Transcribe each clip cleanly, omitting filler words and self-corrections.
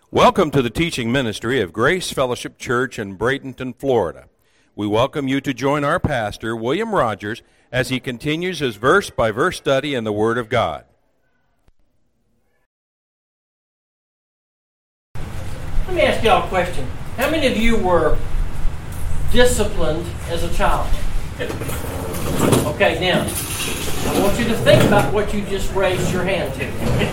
Welcome to the teaching ministry of Grace Fellowship Church in Bradenton, Florida. We welcome you to join our pastor, William Rogers, as he continues his verse-by-verse study in the Word of God. Let me ask y'all a question. How many of you were disciplined as a child? Okay, now, I want you to think about what you just raised your hand to.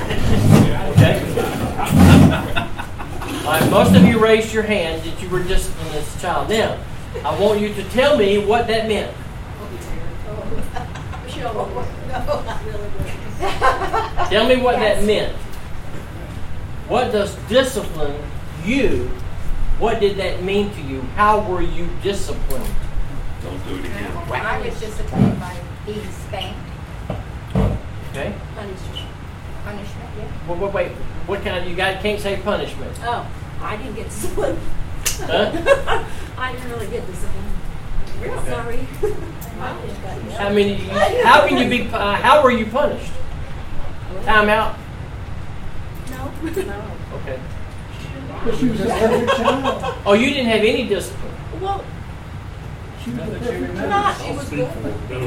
Okay? All right, most of you raised your hand that you were disciplined as a child. Now, I want you to tell me what that meant. Tell me what that meant. What does discipline you, what did that mean to you? How were you disciplined? Don't do it again. I was disciplined by being spanked. Okay. Punishment, yeah. Wait. What kind of, you guys can't say punishment. Oh, I didn't get disciplined. Huh? I didn't really get disciplined. Real Okay. sorry. How were you punished? Time out? No. Okay. But she was a perfect child. Oh, you didn't have any discipline. Well, She was a perfect not. child. It was good.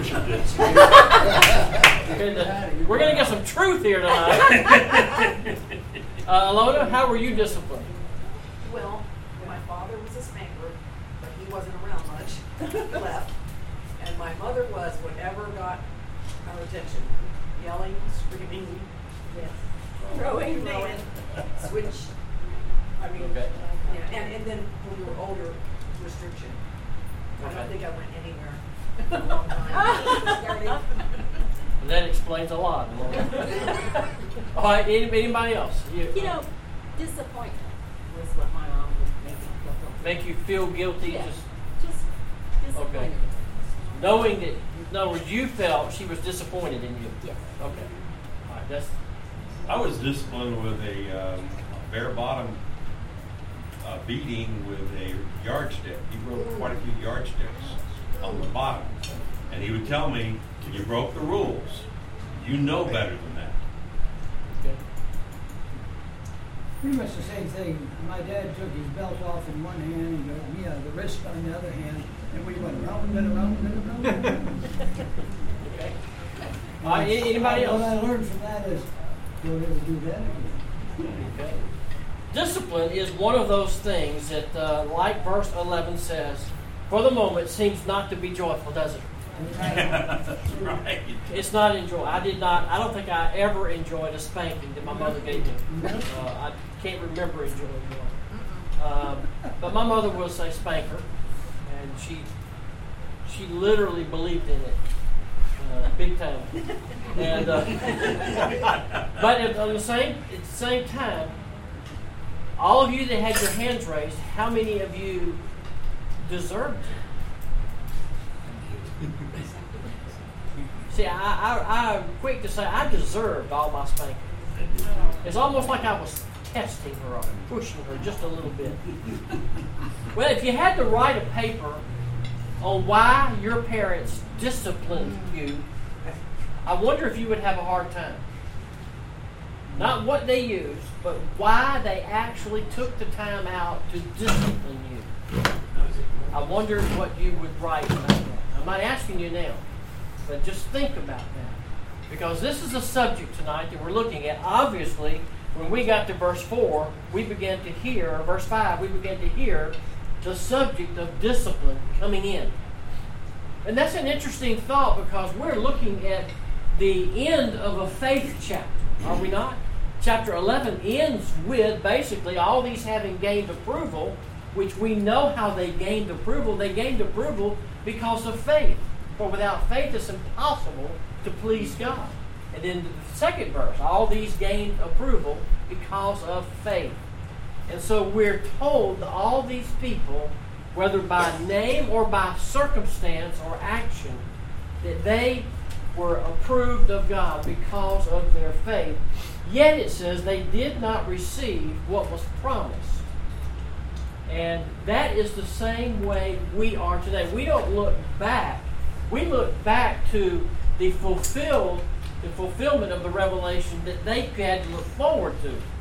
We're going to get some truth here tonight. Alona, how were you disciplined? Well, my father was a spanker, but he wasn't around much left. And my mother was whatever got our attention. Yelling, screaming, throwing, switch. I mean, Okay. yeah. And then when we were older, restriction. I don't think I went anywhere for a long time. That explains a lot. All right, anybody else? Disappointment was what my mom would Make you feel guilty? Yeah. Just just disappointed. Okay. Knowing that, in other words, you felt she was disappointed in you. Yes. Okay. All right, that's... I was disciplined with a bare bottom beating with a yardstick. He broke quite a few yardsticks on the bottom. And he would tell me, you broke the rules. You know better than that. Okay. Pretty much the same thing. My dad took his belt off in one hand and the wrist on the other hand, and we went round and around and around. Okay. All right, anybody else? What I learned from that is don't ever do that again. Okay. Discipline is one of those things that, like verse 11 says, for the moment seems not to be joyful, does it? That's right. It's not enjoy. I don't think I ever enjoyed a spanking that my mother gave me. I can't remember enjoying one. But my mother was a spanker, and she literally believed in it. Big time. And but at the same time, all of you that had your hands raised, how many of you deserved it? See, I'm quick to say I deserved all my spanking. It's almost like I was testing her or pushing her just a little bit. Well, if you had to write a paper on why your parents disciplined you, I wonder if you would have a hard time. Not what they used, but why they actually took the time out to discipline you. I wonder what you would write about that. I'm not asking you now, but just think about that. Because this is a subject tonight that we're looking at. Obviously, when we got to verse 4, we began to hear, or verse 5, we began to hear the subject of discipline coming in. And that's an interesting thought because we're looking at the end of a faith chapter, are we not? Chapter 11 ends with basically all these having gained approval, which we know how they gained approval. They gained approval because of faith. For without faith, it's impossible to please God. And then the second verse, all these gained approval because of faith. And so we're told that all these people, whether by name or by circumstance or action, that they were approved of God because of their faith. Yet it says they did not receive what was promised. And that is the same way we are today. We don't look back. We look back to the fulfillment of the revelation that they had to look forward to.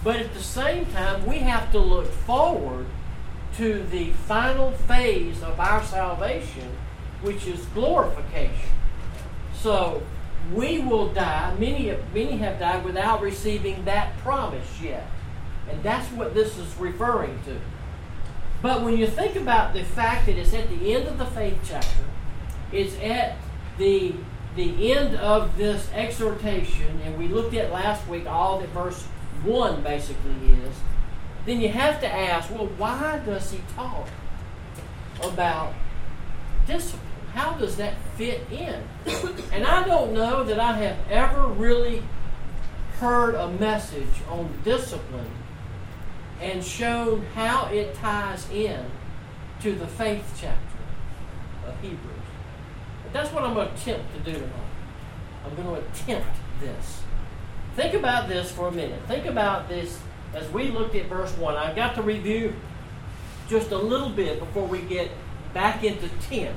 But at the same time, we have to look forward to the final phase of our salvation, which is glorification. So we will die. Many have died without receiving that promise yet. And that's what this is referring to. But when you think about the fact that it's at the end of the faith chapter, it's at the end of this exhortation, and we looked at last week all that verse 1 basically is, then you have to ask, well, why does he talk about discipline? How does that fit in? And I don't know that I have ever really heard a message on discipline and shown how it ties in to the faith chapter of Hebrews. But that's what I'm going to attempt to do tonight. I'm going to attempt this. Think about this for a minute. Think about this as we looked at verse 1. I've got to review just a little bit before we get back into 10.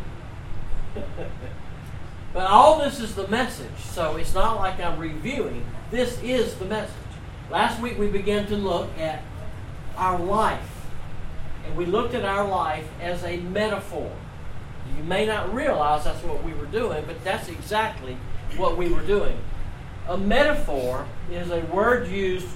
But all this is the message, so it's not like I'm reviewing. This is the message. Last week we began to look at our life, and we looked at our life as a metaphor. You may not realize that's what we were doing, but that's exactly what we were doing. A metaphor is a word used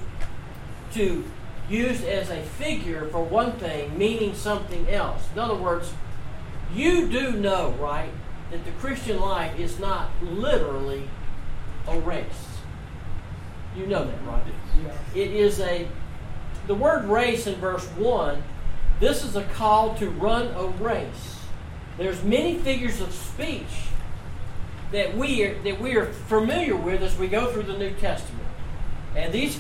as a figure for one thing, meaning something else. In other words, you do know, right, that the Christian life is not literally a race. You know that, right? Yeah. It is the word race in verse 1, this is a call to run a race. There's many figures of speech that we are familiar with as we go through the New Testament. And these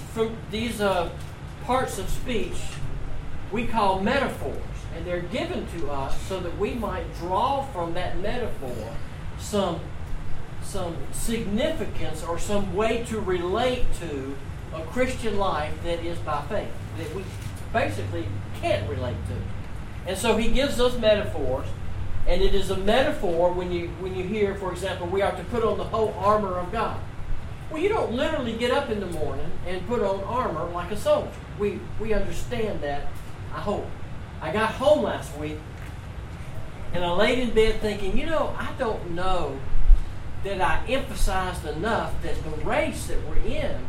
parts of speech we call metaphors. And they're given to us so that we might draw from that metaphor some significance or some way to relate to a Christian life that is by faith, that we basically can't relate to. And so he gives us metaphors, and it is a metaphor when you hear, for example, we are to put on the whole armor of God. Well, you don't literally get up in the morning and put on armor like a soldier. We understand that, I hope. I got home last week, and I laid in bed thinking, I don't know that I emphasized enough that the race that we're in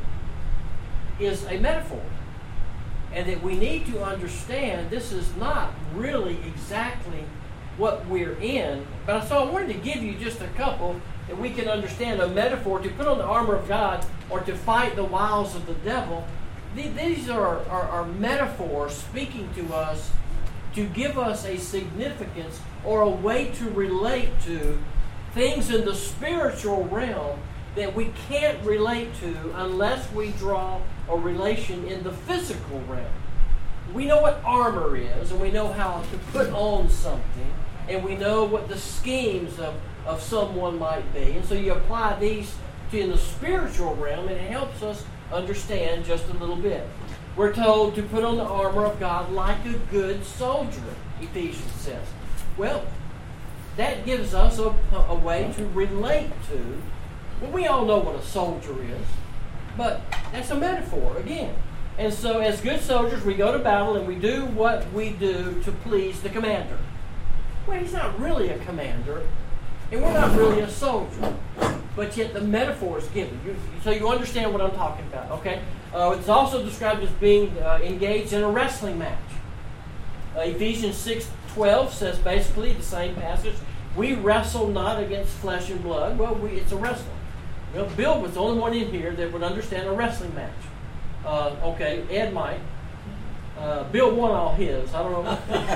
is a metaphor. And that we need to understand this is not really exactly what we're in. But so I wanted to give you just a couple that we can understand a metaphor to put on the armor of God or to fight the wiles of the devil. These are metaphors speaking to us to give us a significance or a way to relate to things in the spiritual realm that we can't relate to unless we draw a relation in the physical realm. We know what armor is, and we know how to put on something, and we know what the schemes of someone might be. And so you apply these in the spiritual realm, and it helps us understand just a little bit. We're told to put on the armor of God like a good soldier, Ephesians says. Well, that gives us a way to relate to. Well, we all know what a soldier is, but that's a metaphor again. And so as good soldiers, we go to battle and we do what we do to please the commander. Well, he's not really a commander, and we're not really a soldier. But yet the metaphor is given. So you understand what I'm talking about, okay? It's also described as being engaged in a wrestling match. Ephesians 6:12 says basically the same passage. We wrestle not against flesh and blood. Well, it's a wrestling. Bill was the only one in here that would understand a wrestling match. Okay, Ed might. Bill won all his. I don't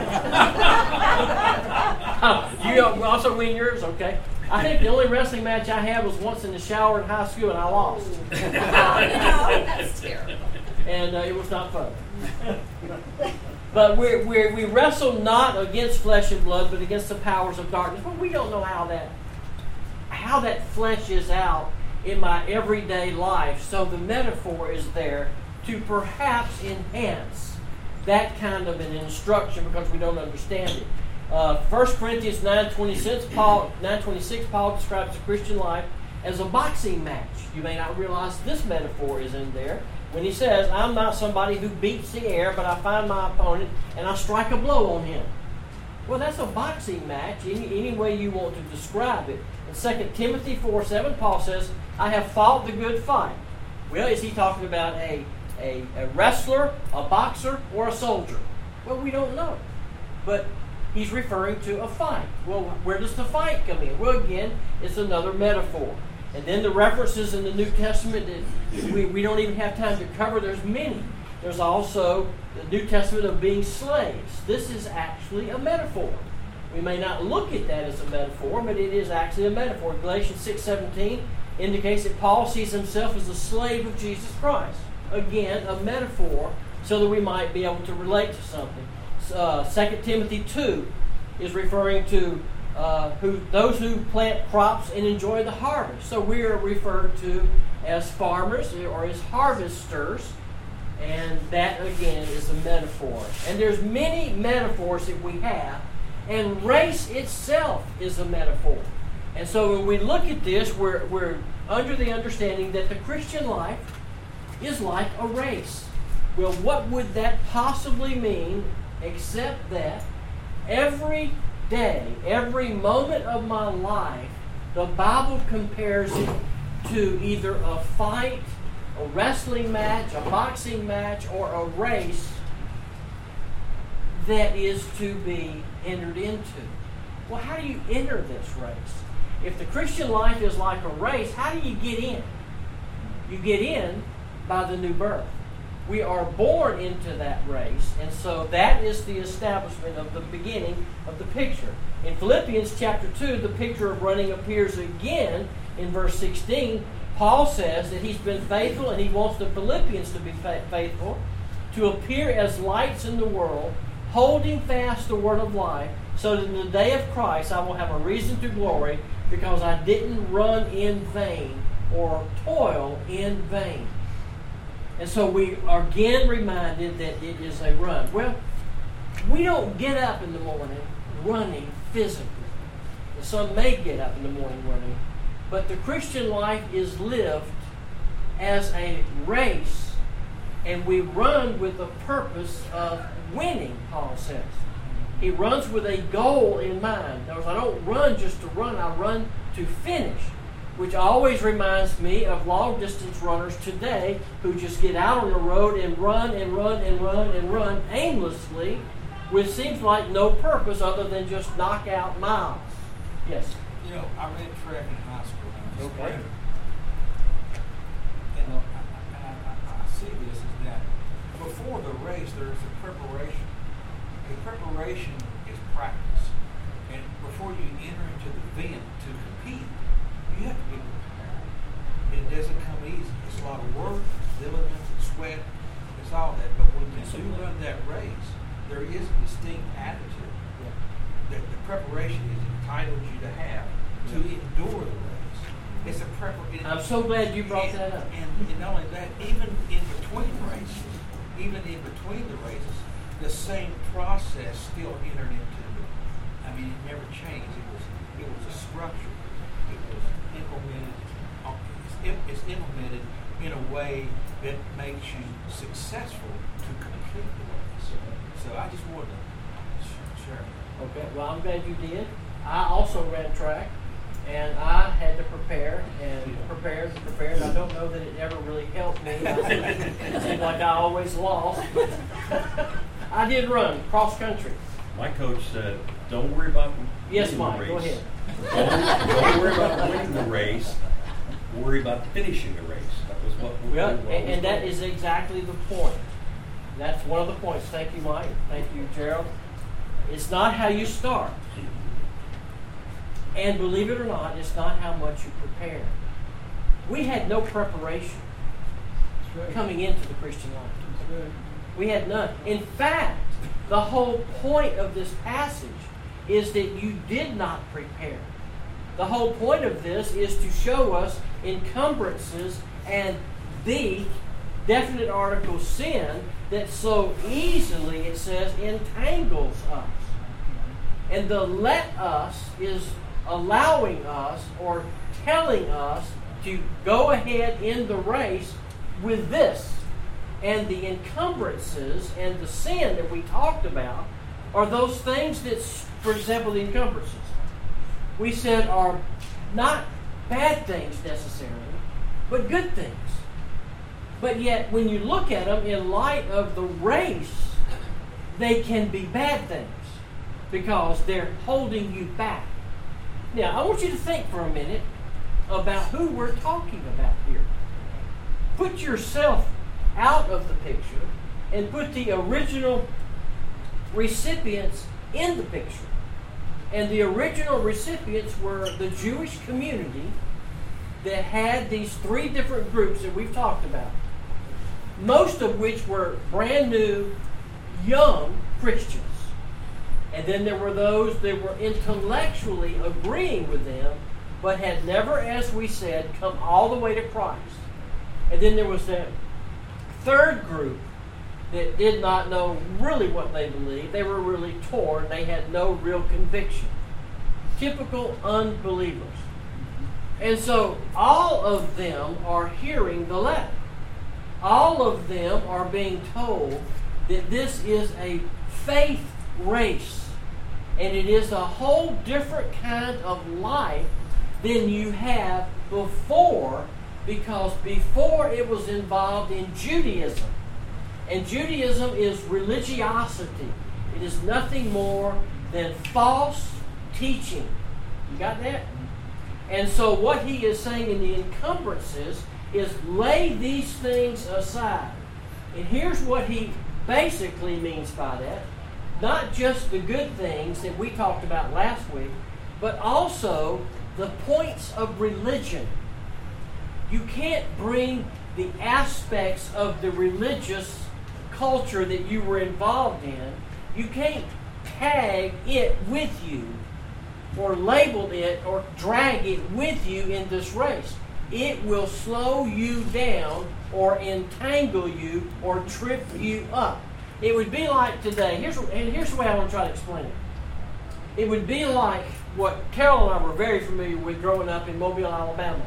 know. You also win yours? Okay. I think the only wrestling match I had was once in the shower in high school, and I lost. No, that's terrible. And it was not fun. But we wrestle not against flesh and blood, but against the powers of darkness. But we don't know how that fleshes out in my everyday life. So the metaphor is there to perhaps enhance that kind of an instruction because we don't understand it. 1 Corinthians 9:26, Paul describes the Christian life as a boxing match. You may not realize this metaphor is in there. when he says, I'm not somebody who beats the air, but I find my opponent and I strike a blow on him. Well, that's a boxing match, any way you want to describe it. In 2 Timothy 4:7, Paul says, I have fought the good fight. Well, is he talking about a wrestler, a boxer, or a soldier? Well, we don't know. But he's referring to a fight. Well, where does the fight come in? Well, again, it's another metaphor. And then the references in the New Testament that we don't even have time to cover, there's many. There's also the New Testament of being slaves. This is actually a metaphor. We may not look at that as a metaphor, but it is actually a metaphor. Galatians 6:17 indicates that Paul sees himself as a slave of Jesus Christ. Again, a metaphor so that we might be able to relate to something. 2 Timothy 2 is referring to those who plant crops and enjoy the harvest. So we are referred to as farmers or as harvesters, and that again is a metaphor. And there's many metaphors that we have, and race itself is a metaphor. And so when we look at this, we're under the understanding that the Christian life is like a race. Well, what would that possibly mean except that every day, every moment of my life, the Bible compares it to either a fight, a wrestling match, a boxing match, or a race that is to be entered into. Well, how do you enter this race? If the Christian life is like a race, how do you get in? You get in by the new birth. We are born into that race, and so that is the establishment of the beginning of the picture. In Philippians chapter 2, the picture of running appears again in verse 16. Paul says that he's been faithful, and he wants the Philippians to be faithful, to appear as lights in the world, holding fast the word of life, so that in the day of Christ I will have a reason to glory, because I didn't run in vain or toil in vain. And so we are again reminded that it is a run. Well, we don't get up in the morning running physically. Some may get up in the morning running, but the Christian life is lived as a race, and we run with the purpose of winning, Paul says. He runs with a goal in mind. In other words, I don't run just to run, I run to finish, which always reminds me of long-distance runners today who just get out on the road and run and run and run and run aimlessly, which seems like no purpose other than just knock out miles. Yes? You know, I ran track in high school when I was a Okay. sprinter. And I see this is that before the race, there is a preparation. The preparation is practice. And before you enter into the event to compete, you have to be prepared. It doesn't come easy. It's a lot of work, diligence, sweat. It's all that. But when you do run that race, there is a distinct attitude that the preparation is entitled you to have to endure the race. It's a preparation. I'm so glad you brought that up. And not only that, even in between races, the same process still entered into it. I mean, it never changed. It was a structure. It was implemented. It's implemented in a way that makes you successful to complete the race. So I just wanted to share. Okay, well, I'm glad you did. I also ran track, and I had to prepare and prepare and prepare. And I don't know that it ever really helped me. It seemed like I always lost. But I did run cross country. My coach said, don't worry about Yes, winning Mike, the go race. ahead. Don't worry about winning the race. Worry about finishing the race. That was what we Well, were and that told. is exactly the point. That's one of the points. Thank you, Mike. Thank you, Gerald. It's not how you start. And believe it or not, it's not how much you prepare. We had no preparation That's right. coming into the Christian life. That's right. We had none. In fact, the whole point of this passage is that you did not prepare. The whole point of this is to show us encumbrances and the definite article sin that so easily, it says, entangles us. And the let us is allowing us or telling us to go ahead in the race with this. and the encumbrances and the sin that we talked about are those things that, for example, the encumbrances, we said are not bad things necessarily, but good things. But yet, when you look at them in light of the race, they can be bad things because they're holding you back. Now, I want you to think for a minute about who we're talking about here. Put yourself out of the picture and put the original recipients in the picture. And the original recipients were the Jewish community that had these three different groups that we've talked about, most of which were brand new, young Christians. And then there were those that were intellectually agreeing with them, but had never, as we said, come all the way to Christ. And then there was that third group that did not know really what they believed. They were really torn. They had no real conviction. Typical unbelievers. And so all of them are hearing the letter. All of them are being told that this is a faith race. And it is a whole different kind of life than you have before, because before it was involved in Judaism. And Judaism is religiosity. It is nothing more than false teaching. You got that? And so what he is saying in the encumbrances is lay these things aside. And here's what he basically means by that. Not just the good things that we talked about last week, but also the points of religion. You can't bring the aspects of the religious culture that you were involved in. You can't tag it with you or label it or drag it with you in this race. It will slow you down or entangle you or trip you up. It would be like today, here's the way I want to try to explain it. It would be like what Carol and I were very familiar with growing up in Mobile, Alabama.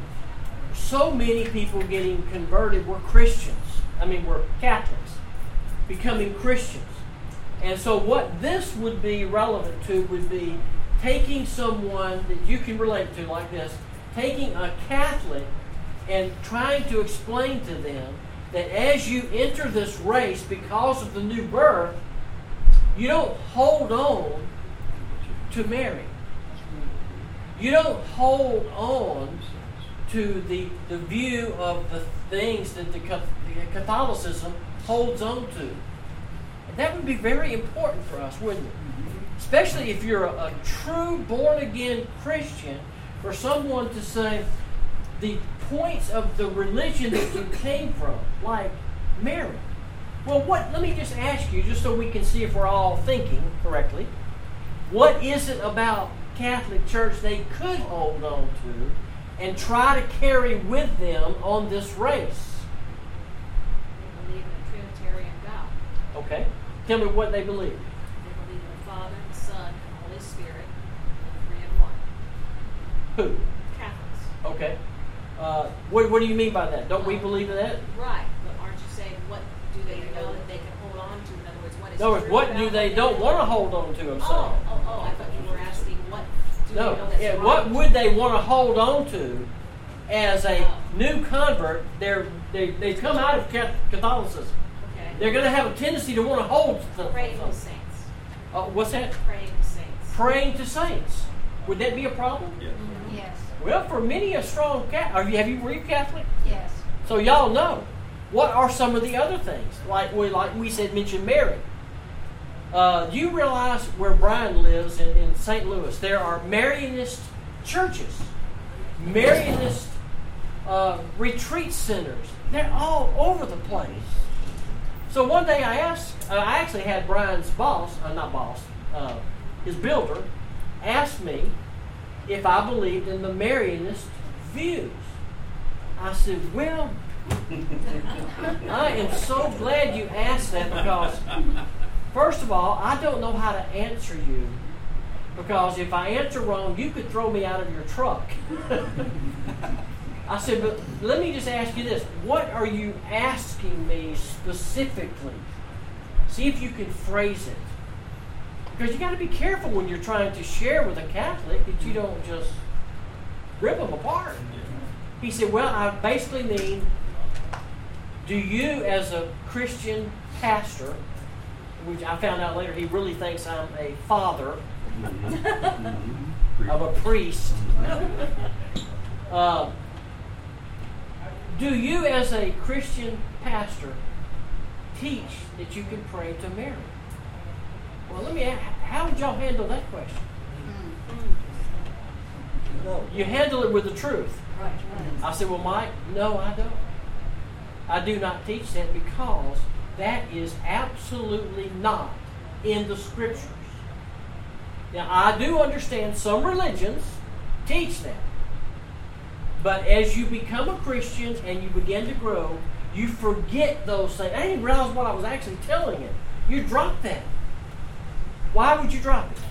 So many people getting converted were Christians. Were Catholics, becoming Christians. And so what this would be relevant to would be taking someone that you can relate to like this, taking a Catholic and trying to explain to them that as you enter this race because of the new birth, you don't hold on to Mary. You don't hold on to the view of the things that the Catholicism holds on to. And that would be very important for us, wouldn't it? Especially if you're a true born-again Christian, for someone to say the points of the religion that you came from, like Mary. Well, let me just ask you, just so we can see if we're all thinking correctly, what is it about Catholic Church they could hold on to and try to carry with them on this race? They believe in a Trinitarian God. Okay. Tell me what they believe. They believe in the Father, the Son, and the Holy Spirit, the three in one. Who? Catholics. Okay. What do you mean by that? Don't we believe in that? Right. But aren't you saying, what do they know that they can hold on to? In other words, what is No, true what about do they them? don't want to hold on to, I'm saying. I thought you were asking what do they know that's right. What would they want to hold on to as a new convert? They've come out of Catholicism. Okay. They're going to have a tendency to want to hold something. Praying to saints. What's that? Praying to saints. Praying to saints. Would that be a problem? Yes. Yes. Well, for many a strong Catholic, were you Catholic? Yes. So y'all know. What are some of the other things? Like we said, mention Mary. Do you realize where Brian lives in St. Louis, there are Marianist churches, Marianist retreat centers. They're all over the place. So one day I actually had Brian's his builder, asked me if I believed in the Marianist views. I said, well, I am so glad you asked that, because first of all, I don't know how to answer you, because if I answer wrong, you could throw me out of your truck. I said, but let me just ask you this. What are you asking me specifically? See if you can phrase it. Because you got to be careful when you're trying to share with a Catholic that you don't just rip them apart. He said, well, I basically mean, do you as a Christian pastor, which I found out later he really thinks I'm a father of a priest, do you as a Christian pastor teach that you can pray to Mary? Well, let me ask, how would y'all handle that question? You handle it with the truth. Right. I said, well, Mike, no, I don't. I do not teach that because that is absolutely not in the Scriptures. Now, I do understand some religions teach that. But as you become a Christian and you begin to grow, you forget those things. I didn't realize what I was actually telling you. You drop that. Why would you drop it?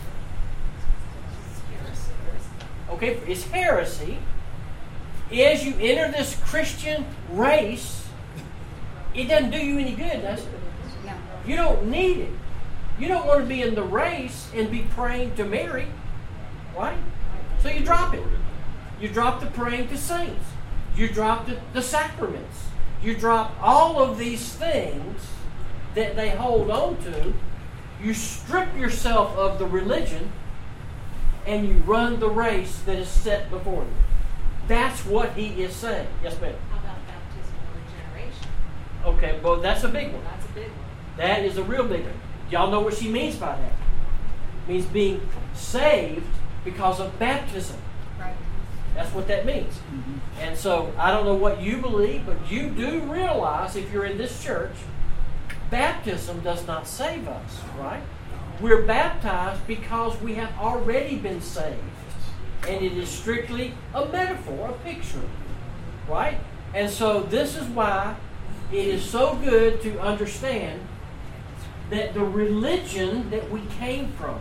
Okay, it's heresy. As you enter this Christian race, it doesn't do you any good, does it? No. You don't need it. You don't want to be in the race and be praying to Mary, right? So you drop it. You drop the praying to saints. You drop the sacraments. You drop all of these things that they hold on to. You strip yourself of the religion and you run the race that is set before you. That's what he is saying. Yes, ma'am? How about baptism and regeneration? Okay, well, that's a big one. That's a big one. That is a real big one. Y'all know what she means by that. It means being saved because of baptism. Right. That's what that means. And so, I don't know what you believe, but you do realize, if you're in this church, baptism does not save us, right? We're baptized because we have already been saved. And it is strictly a metaphor, a picture, right? And so, this is why it is so good to understand that the religion that we came from,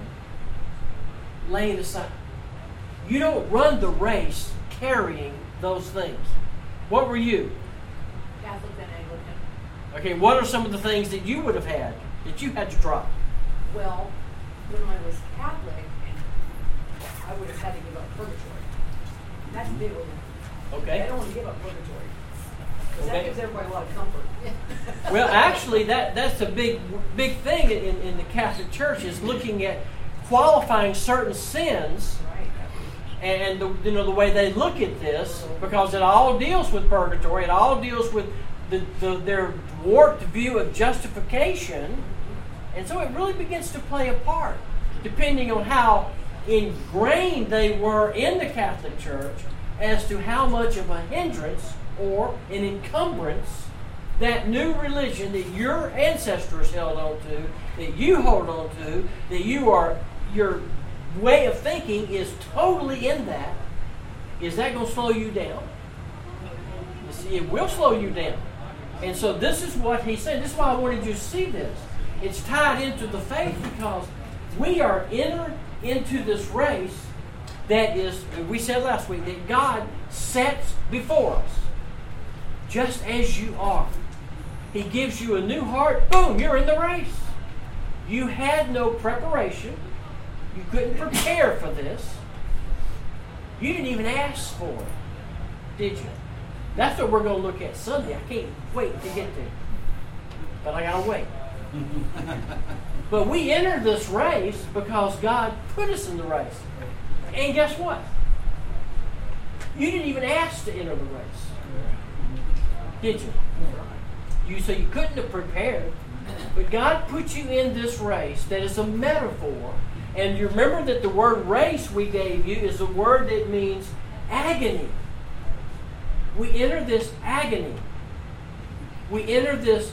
lay it aside. You don't run the race carrying those things. What were you? Catholic and Anglican. Okay, what are some of the things that you would have had, that you had to drop? Well, when I was Catholic, I would have had to give up purgatory. That's a big one. I Okay. don't want to give up purgatory. Because Okay. that gives everybody a lot of comfort. Well, actually, that's a big thing in the Catholic Church, is looking at qualifying certain sins. Right. And the way they look at this, because it all deals with purgatory, it all deals with their warped view of justification, and so it really begins to play a part, depending on how ingrained they were in the Catholic Church, as to how much of a hindrance or an encumbrance that new religion that your ancestors held on to, that you hold on to, that your way of thinking is totally in that. Is that going to slow you down? You see, it will slow you down. And so this is what he said. This is why I wanted you to see this. It's tied into the faith because we are entered into this race that is, we said last week, that God sets before us just as you are. He gives you a new heart. Boom, you're in the race. You had no preparation. You couldn't prepare for this. You didn't even ask for it, did you? That's what we're going to look at Sunday. I can't wait to get there. But I got to wait. But we entered this race because God put us in the race. And guess what? You didn't even ask to enter the race. Did you? So you couldn't have prepared. But God put you in this race that is a metaphor. And you remember that the word race we gave you is a word that means agony. We enter this agony. We enter this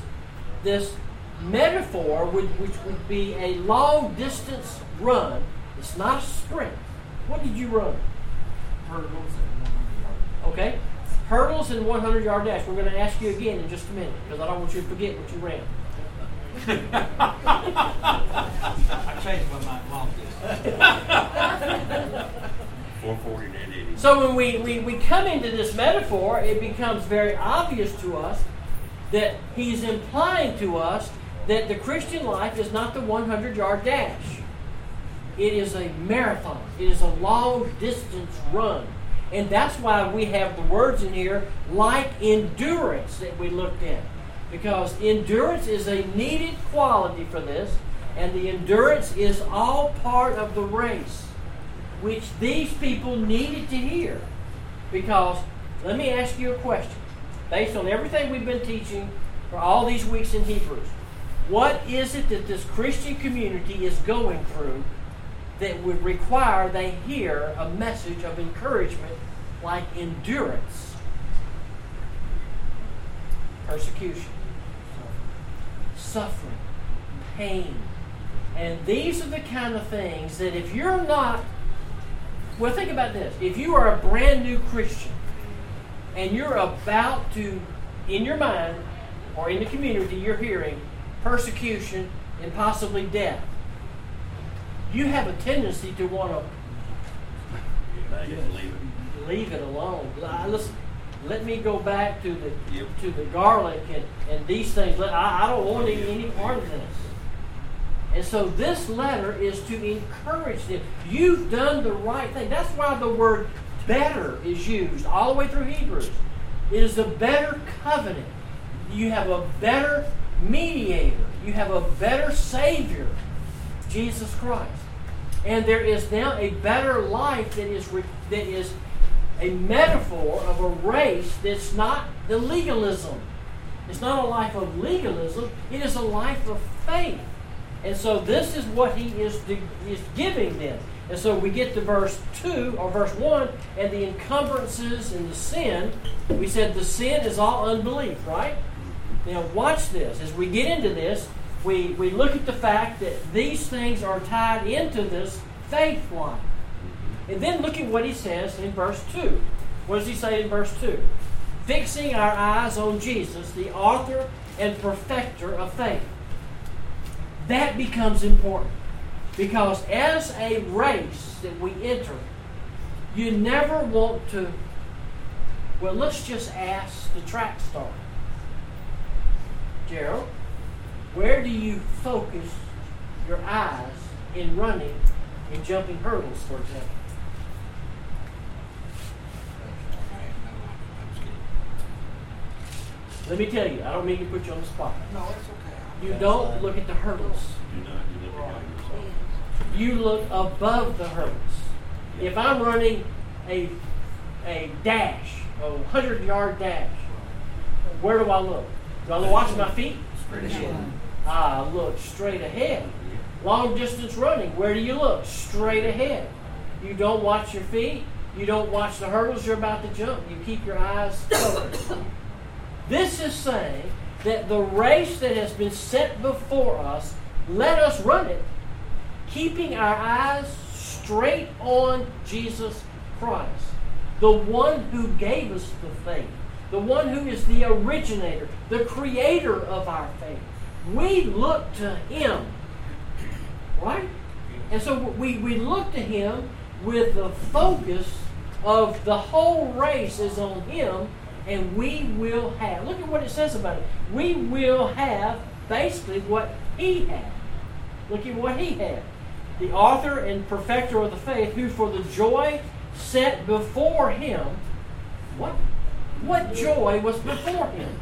metaphor, which would be a long distance run. It's not a sprint. What did you run? Hurdles and 100 yards. Okay? Hurdles and 100-yard dash. We're going to ask you again in just a minute because I don't want you to forget what you ran. I changed my mind long distance. 440 and 880. So when we come into this metaphor, it becomes very obvious to us that he's implying to us that the Christian life is not the 100-yard dash. It is a marathon. It is a long-distance run. And that's why we have the words in here like endurance that we looked at. Because endurance is a needed quality for this, and the endurance is all part of the race, which these people needed to hear. Because, let me ask you a question. Based on everything we've been teaching for all these weeks in Hebrews, what is it that this Christian community is going through that would require they hear a message of encouragement like endurance? Persecution, suffering, pain. And these are the kind of things that if you're not, well, think about this. If you are a brand new Christian and you're about to, in your mind or in the community, you're hearing persecution and possibly death, you have a tendency to want to leave it alone. Listen, let me go back to the garlic and these things. I don't want any part of this. And so this letter is to encourage them. You've done the right thing. That's why the word better is used all the way through Hebrews. It is a better covenant. You have a better mediator. You have a better Savior, Jesus Christ. And there is now a better life that is a metaphor of a race that's not the legalism. It's not a life of legalism. It is a life of faith. And so this is what he is giving them. And so we get to verse 2 or verse 1 and the encumbrances and the sin. We said the sin is all unbelief, right? Now watch this. As we get into this, we look at the fact that these things are tied into this faith life. And then look at what he says in verse 2. What does he say in verse 2? Fixing our eyes on Jesus, the author and perfecter of faith. That becomes important. Because as a race that we enter, you never want to, well, let's just ask the track star. Gerald, where do you focus your eyes in running and jumping hurdles, for example? Let me tell you, I don't mean to put you on the spot. No, it's okay. You don't look at the hurdles. Do not. You look at yourself. You look above the hurdles. If I'm running a dash, a 100-yard dash, where do I look? Do I watch my feet? Straight ahead. I look straight ahead. Long distance running, where do you look? Straight ahead. You don't watch your feet. You don't watch the hurdles you're about to jump. You keep your eyes focused. This is saying that the race that has been set before us, let us run it, keeping our eyes straight on Jesus Christ, the one who gave us the faith, the one who is the originator, the creator of our faith. We look to him, right? And so we look to him with the focus of the whole race is on him, and we will have, look at what it says about it, we will have basically what he had. Look at what he had. The author and perfecter of the faith, who for the joy set before him, what joy was before him?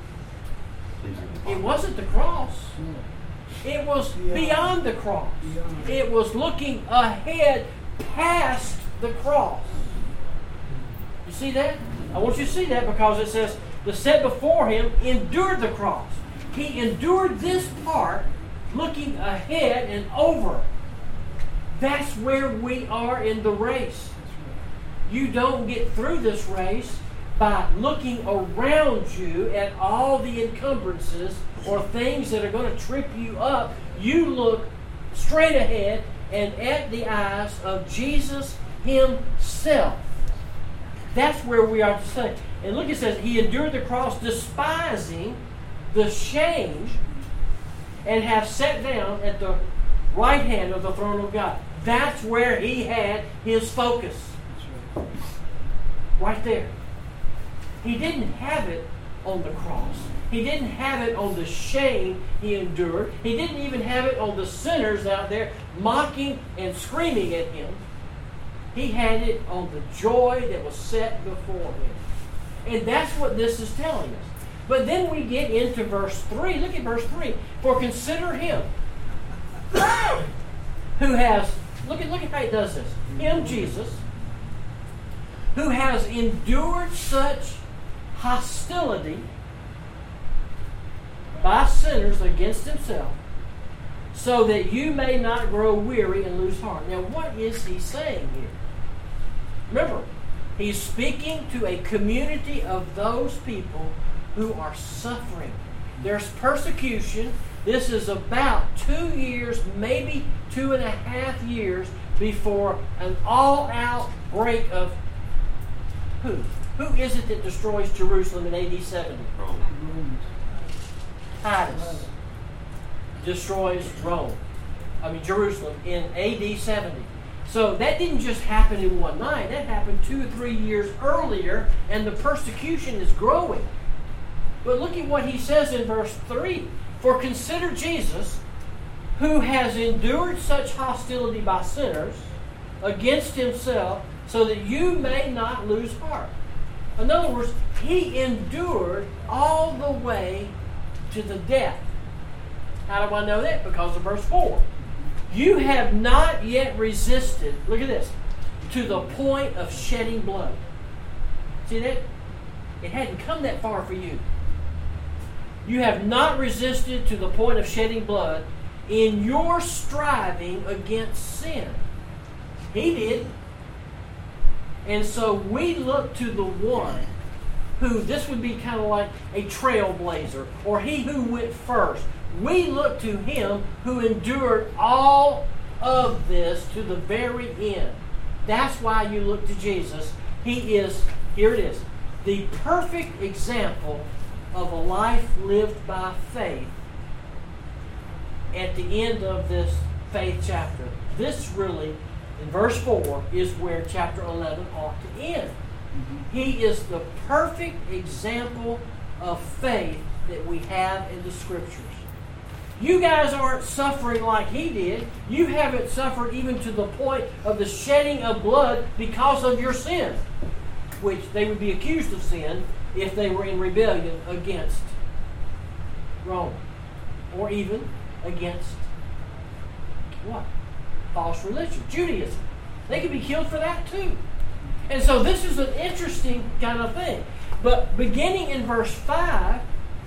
It wasn't the cross. It was beyond the cross. It was looking ahead past the cross. You see that? I want you to see that because it says, the set before him endured the cross. He endured this part looking ahead and over. That's where we are in the race. You don't get through this race by looking around you at all the encumbrances or things that are going to trip you up. You look straight ahead and at the eyes of Jesus himself. That's where we are to say. And look, it says, he endured the cross, despising the shame, and have sat down at the right hand of the throne of God. That's where he had his focus. Right there. He didn't have it on the cross. He didn't have it on the shame he endured. He didn't even have it on the sinners out there mocking and screaming at him. He had it on the joy that was set before him. And that's what this is telling us. But then we get into verse 3. Look at verse 3. For consider him who has, look at how he does this. Him, Jesus, who has endured such hostility by sinners against himself, so that you may not grow weary and lose heart. Now, what is he saying here? Remember, he's speaking to a community of those people who are suffering. There's persecution. This is about 2 years, maybe 2.5 years before an all-out break of who? Who is it that destroys Jerusalem in AD 70? Romans. Titus destroys Jerusalem in AD 70. So that didn't just happen in one night. That happened 2 or 3 years earlier, and the persecution is growing. But look at what he says in verse 3. For consider Jesus, who has endured such hostility by sinners against himself, so that you may not lose heart. In other words, he endured all the way to the death. How do I know that? Because of verse 4. You have not yet resisted, look at this, to the point of shedding blood. See that? It hadn't come that far for you. You have not resisted to the point of shedding blood in your striving against sin. He did. And so we look to the one who, this would be kind of like a trailblazer, or he who went first. We look to him who endured all of this to the very end. That's why you look to Jesus. He is, here it is, the perfect example of a life lived by faith at the end of this faith chapter. This really, in verse 4, is where chapter 11 ought to end. He is the perfect example of faith that we have in the Scriptures. You guys aren't suffering like he did. You haven't suffered even to the point of the shedding of blood because of your sin, which they would be accused of sin if they were in rebellion against Rome, or even against what? False religion, Judaism. They could be killed for that too. And so this is an interesting kind of thing. But beginning in verse 5,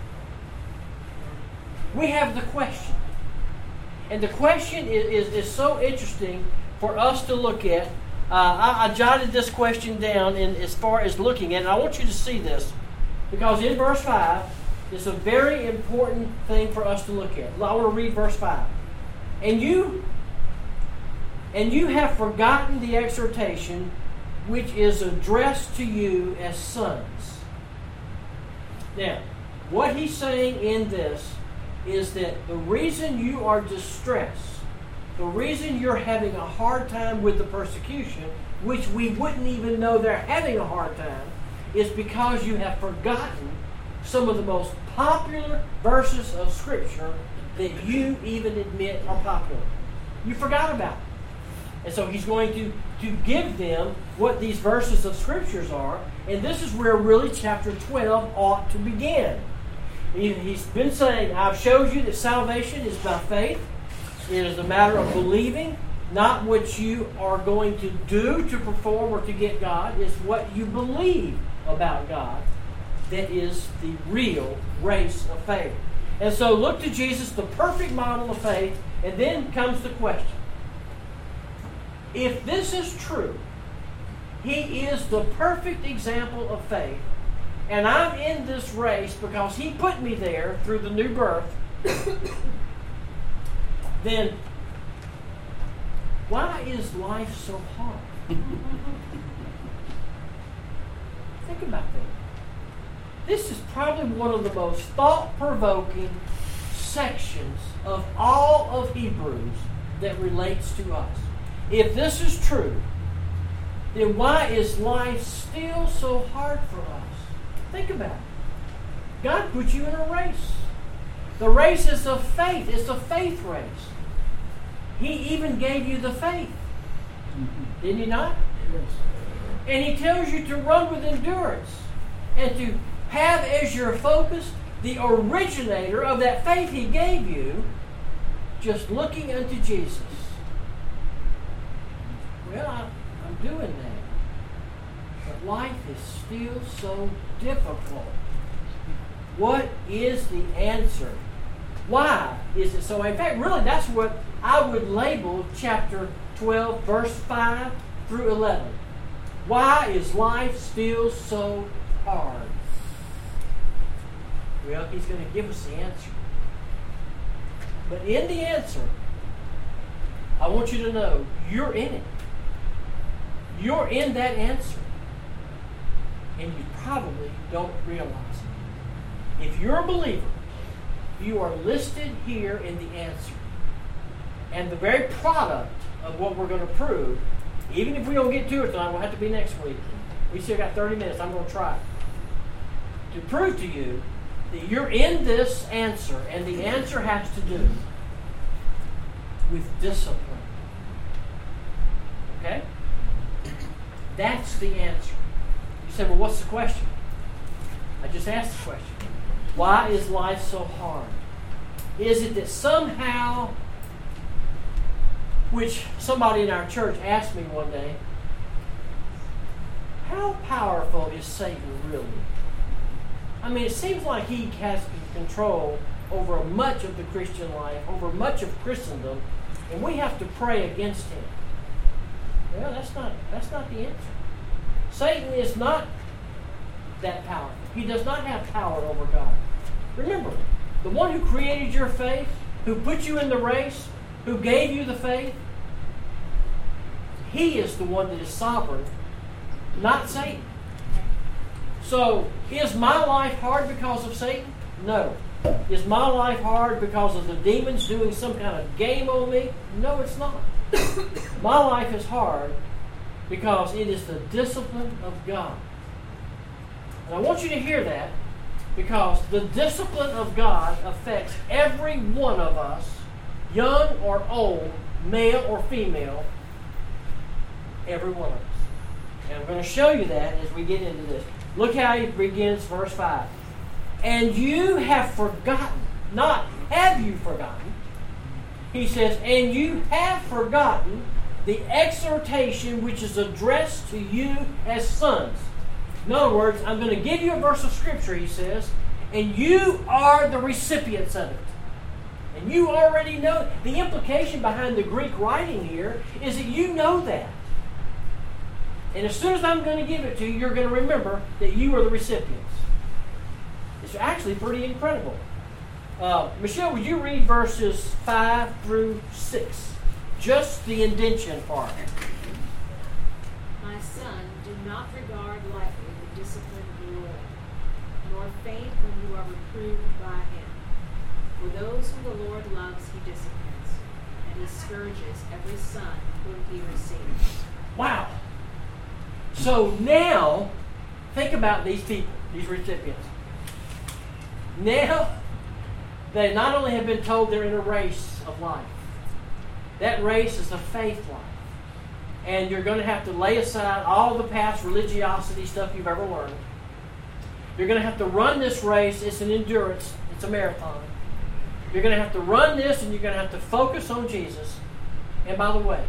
we have the question. And the question is so interesting for us to look at. I jotted this question down as far as looking at it. And I want you to see this, because in verse 5, it's a very important thing for us to look at. I want to read verse 5. And you have forgotten the exhortation which is addressed to you as sons. Now, what he's saying in this is that the reason you are distressed, the reason you're having a hard time with the persecution, which we wouldn't even know they're having a hard time, is because you have forgotten some of the most popular verses of Scripture that you even admit are popular. You forgot about it. And so he's going to give them what these verses of Scriptures are, and this is where really chapter 12 ought to begin. He's been saying, I've showed you that salvation is by faith. It is a matter of believing, not what you are going to do to perform or to get God. It's what you believe about God that is the real race of faith. And so look to Jesus, the perfect model of faith, and then comes the question. If this is true, he is the perfect example of faith, and I'm in this race because he put me there through the new birth, then why is life so hard? Think about that. This is probably one of the most thought-provoking sections of all of Hebrews that relates to us. If this is true, then why is life still so hard for us? Think about it. God put you in a race. The race is of faith. It's a faith race. He even gave you the faith. Did He not? Yes. And He tells you to run with endurance and to have as your focus the originator of that faith He gave you, just looking unto Jesus. Well, I'm doing that. But life is still so difficult. What is the answer? Why is it so? In fact, really, that's what I would label chapter 12, verse 5 through 11. Why is life still so hard? Well, He's going to give us the answer. But in the answer, I want you to know you're in it. You're in that answer. And you probably don't realize it. If you're a believer, you are listed here in the answer. And the very product of what we're going to prove, even if we don't get to it tonight, we'll have to be next week. We still got 30 minutes. I'm going to try to prove to you that you're in this answer, and the answer has to do with discipline. Okay? That's the answer. You say, well, what's the question? I just asked the question. Why is life so hard? Is it that somehow, which somebody in our church asked me one day, how powerful is Satan really? I mean, it seems like he has control over much of the Christian life, over much of Christendom, and we have to pray against him. Well, that's not the answer. Satan is not that powerful. He does not have power over God. Remember, the one who created your faith, who put you in the race, who gave you the faith, He is the one that is sovereign, not Satan. So, is my life hard because of Satan? No. Is my life hard because of the demons doing some kind of game on me? No, it's not. My life is hard because it is the discipline of God. And I want you to hear that, because the discipline of God affects every one of us, young or old, male or female, every one of us. And I'm going to show you that as we get into this. Look how he begins verse 5. And you have forgotten, not have you forgotten. He says, and you have forgotten the exhortation which is addressed to you as sons. In other words, I'm going to give you a verse of Scripture, he says, and you are the recipients of it. And you already know. The implication behind the Greek writing here is that you know that. And as soon as I'm going to give it to you, you're going to remember that you are the recipients. It's actually pretty incredible. Michelle, would you read verses 5 through 6? Just the indention part. My son, do not regard lightly the discipline of the Lord, nor faint when you are reproved by him. For those whom the Lord loves, he disciplines, and he scourges every son whom he receives. Wow. So now, think about these people, these recipients. Now, they not only have been told they're in a race of life. That race is a faith life. And you're going to have to lay aside all the past religiosity stuff you've ever learned. You're going to have to run this race. It's an endurance. It's a marathon. You're going to have to run this, and you're going to have to focus on Jesus. And by the way,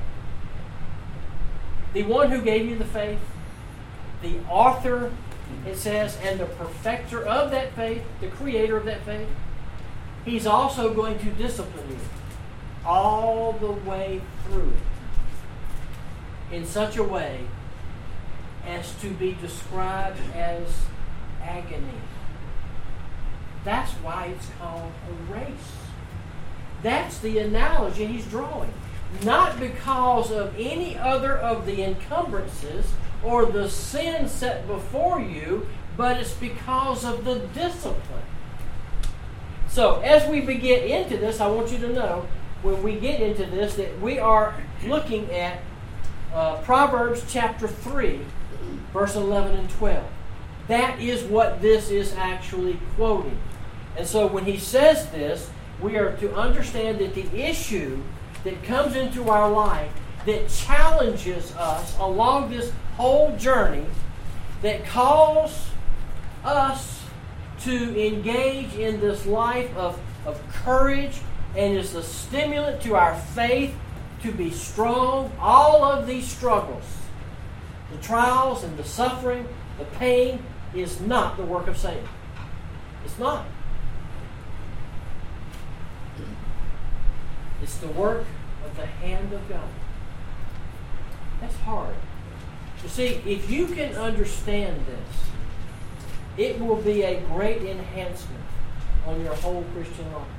the one who gave you the faith, the author, it says, and the perfecter of that faith, the creator of that faith, he's also going to discipline you all the way through it in such a way as to be described as agony. That's why it's called a race. That's the analogy he's drawing. Not because of any other of the encumbrances or the sin set before you, but it's because of the discipline. So, as we get into this, I want you to know, when we get into this, that we are looking at Proverbs chapter 3, verse 11 and 12. That is what this is actually quoting. And so when he says this, we are to understand that the issue that comes into our life that challenges us along this whole journey, that calls us to engage in this life of courage and is a stimulant to our faith to be strong, all of these struggles, the trials and the suffering, the pain, is not the work of Satan. It's not. It's the work of the hand of God. That's hard. You see, if you can understand this, it will be a great enhancement on your whole Christian life.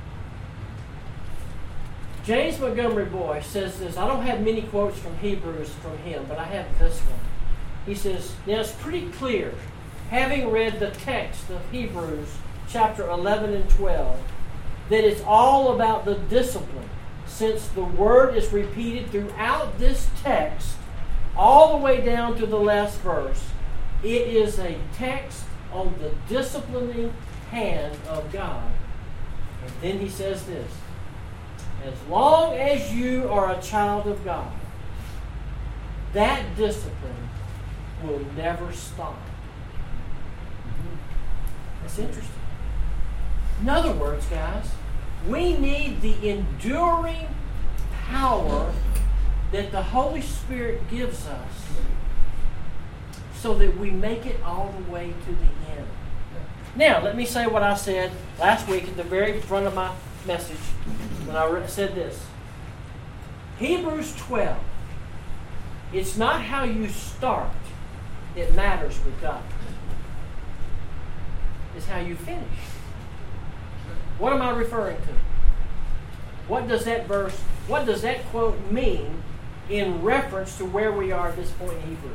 James Montgomery Boyce says this. I don't have many quotes from Hebrews from him, but I have this one. He says, now it's pretty clear, having read the text of Hebrews chapter 11 and 12, that it's all about the discipline. Since the word is repeated throughout this text, all the way down to the last verse, it is a text on the disciplining hand of God. And then he says this, as long as you are a child of God, that discipline will never stop. That's interesting. In other words, guys, we need the enduring power that the Holy Spirit gives us so that we make it all the way to the end. Now, let me say what I said last week at the very front of my message when I said this. Hebrews 12. It's not how you start that matters with God. It's how you finish. What am I referring to? What does that verse, what does that quote mean in reference to where we are at this point in Hebrews?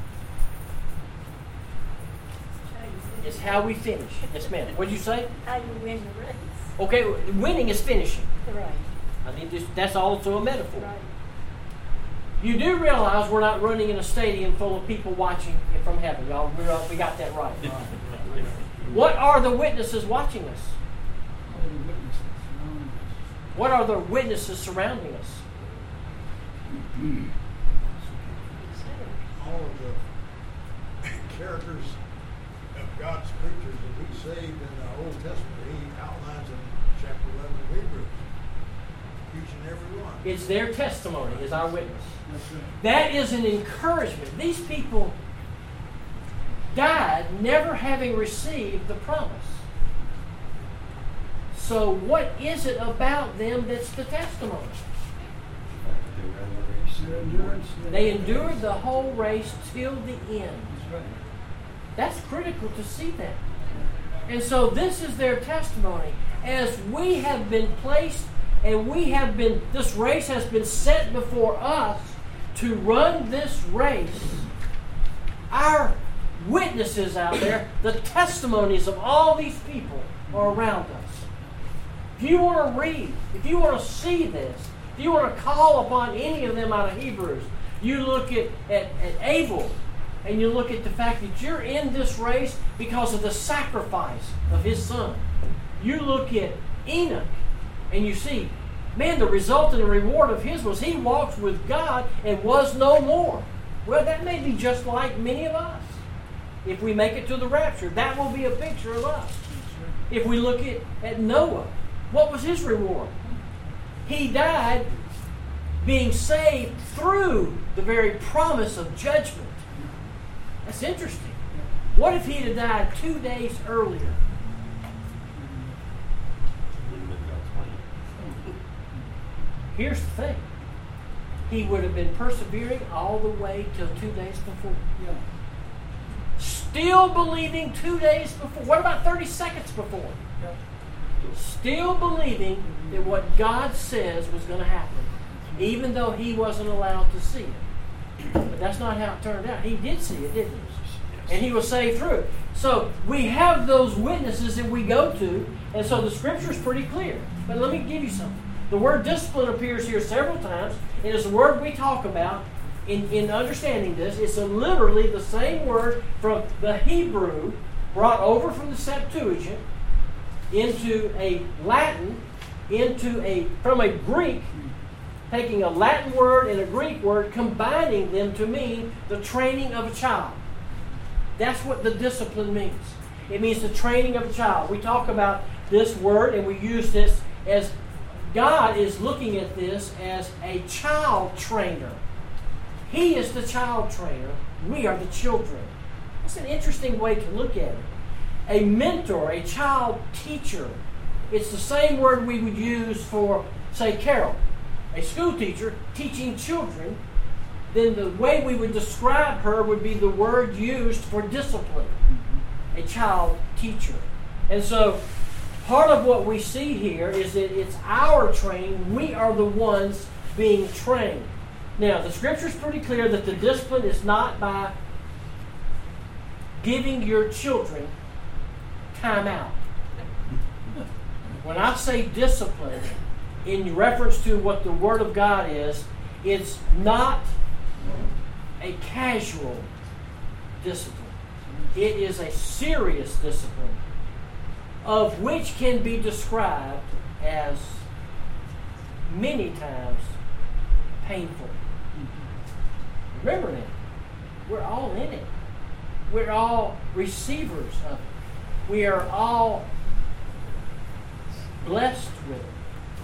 It's how we finish. Yes, ma'am. What did you say? How you win the race. Okay, winning is finishing. Right. I think that's also a metaphor. Right. You do realize we're not running in a stadium full of people watching from heaven, y'all. We got that right. What are the witnesses watching us? What are the witnesses surrounding us? All of the characters of God's creatures that He saved in the Old Testament, He outlines in chapter 11 of Hebrews. Each and every one. It's their testimony as our witness. That is an encouragement. These people died never having received the promise. So what is it about them that's the testimony? They endured the whole race till the end. That's critical to see that. And so this is their testimony. As we have been placed and this race has been set before us to run this race, our witnesses out there, the testimonies of all these people are around us. If you want to read, if you want to see this, if you want to call upon any of them out of Hebrews, you look at Abel and you look at the fact that you're in this race because of the sacrifice of his son. You look at Enoch and you see, man, the result and the reward of his was he walked with God and was no more. Well, that may be just like many of us. If we make it to the rapture, that will be a picture of us. If we look at Noah, what was his reward? He died being saved through the very promise of judgment. That's interesting. What if he had died 2 days earlier? Here's the thing. He would have been persevering all the way till 2 days before. Yeah. Still believing 2 days before. What about 30 seconds before? Yeah. Still believing that what God says was going to happen, even though he wasn't allowed to see it. But that's not how it turned out. He did see it, didn't he? And he was saved through it. So we have those witnesses that we go to, and so the scripture is pretty clear. But let me give you something. The word discipline appears here several times. It is a word we talk about in understanding this, it's literally the same word from the Hebrew brought over from the Septuagint into a Latin, from a Greek, taking a Latin word and a Greek word, combining them to mean the training of a child. That's what the discipline means. It means the training of a child. We talk about this word and we use this as God is looking at this as a child trainer. He is the child trainer. We are the children. That's an interesting way to look at it. A mentor, a child teacher. It's the same word we would use for, say, Carol, a school teacher teaching children. Then the way we would describe her would be the word used for discipline. A child teacher. And so part of what we see here is that it's our training. We are the ones being trained. Now, the Scripture is pretty clear that the discipline is not by giving your children time out. When I say discipline, in reference to what the Word of God is, it's not a casual discipline. It is a serious discipline, of which can be described as many times painful. Remember that. We're all in it. We're all receivers of it. We are all blessed with it.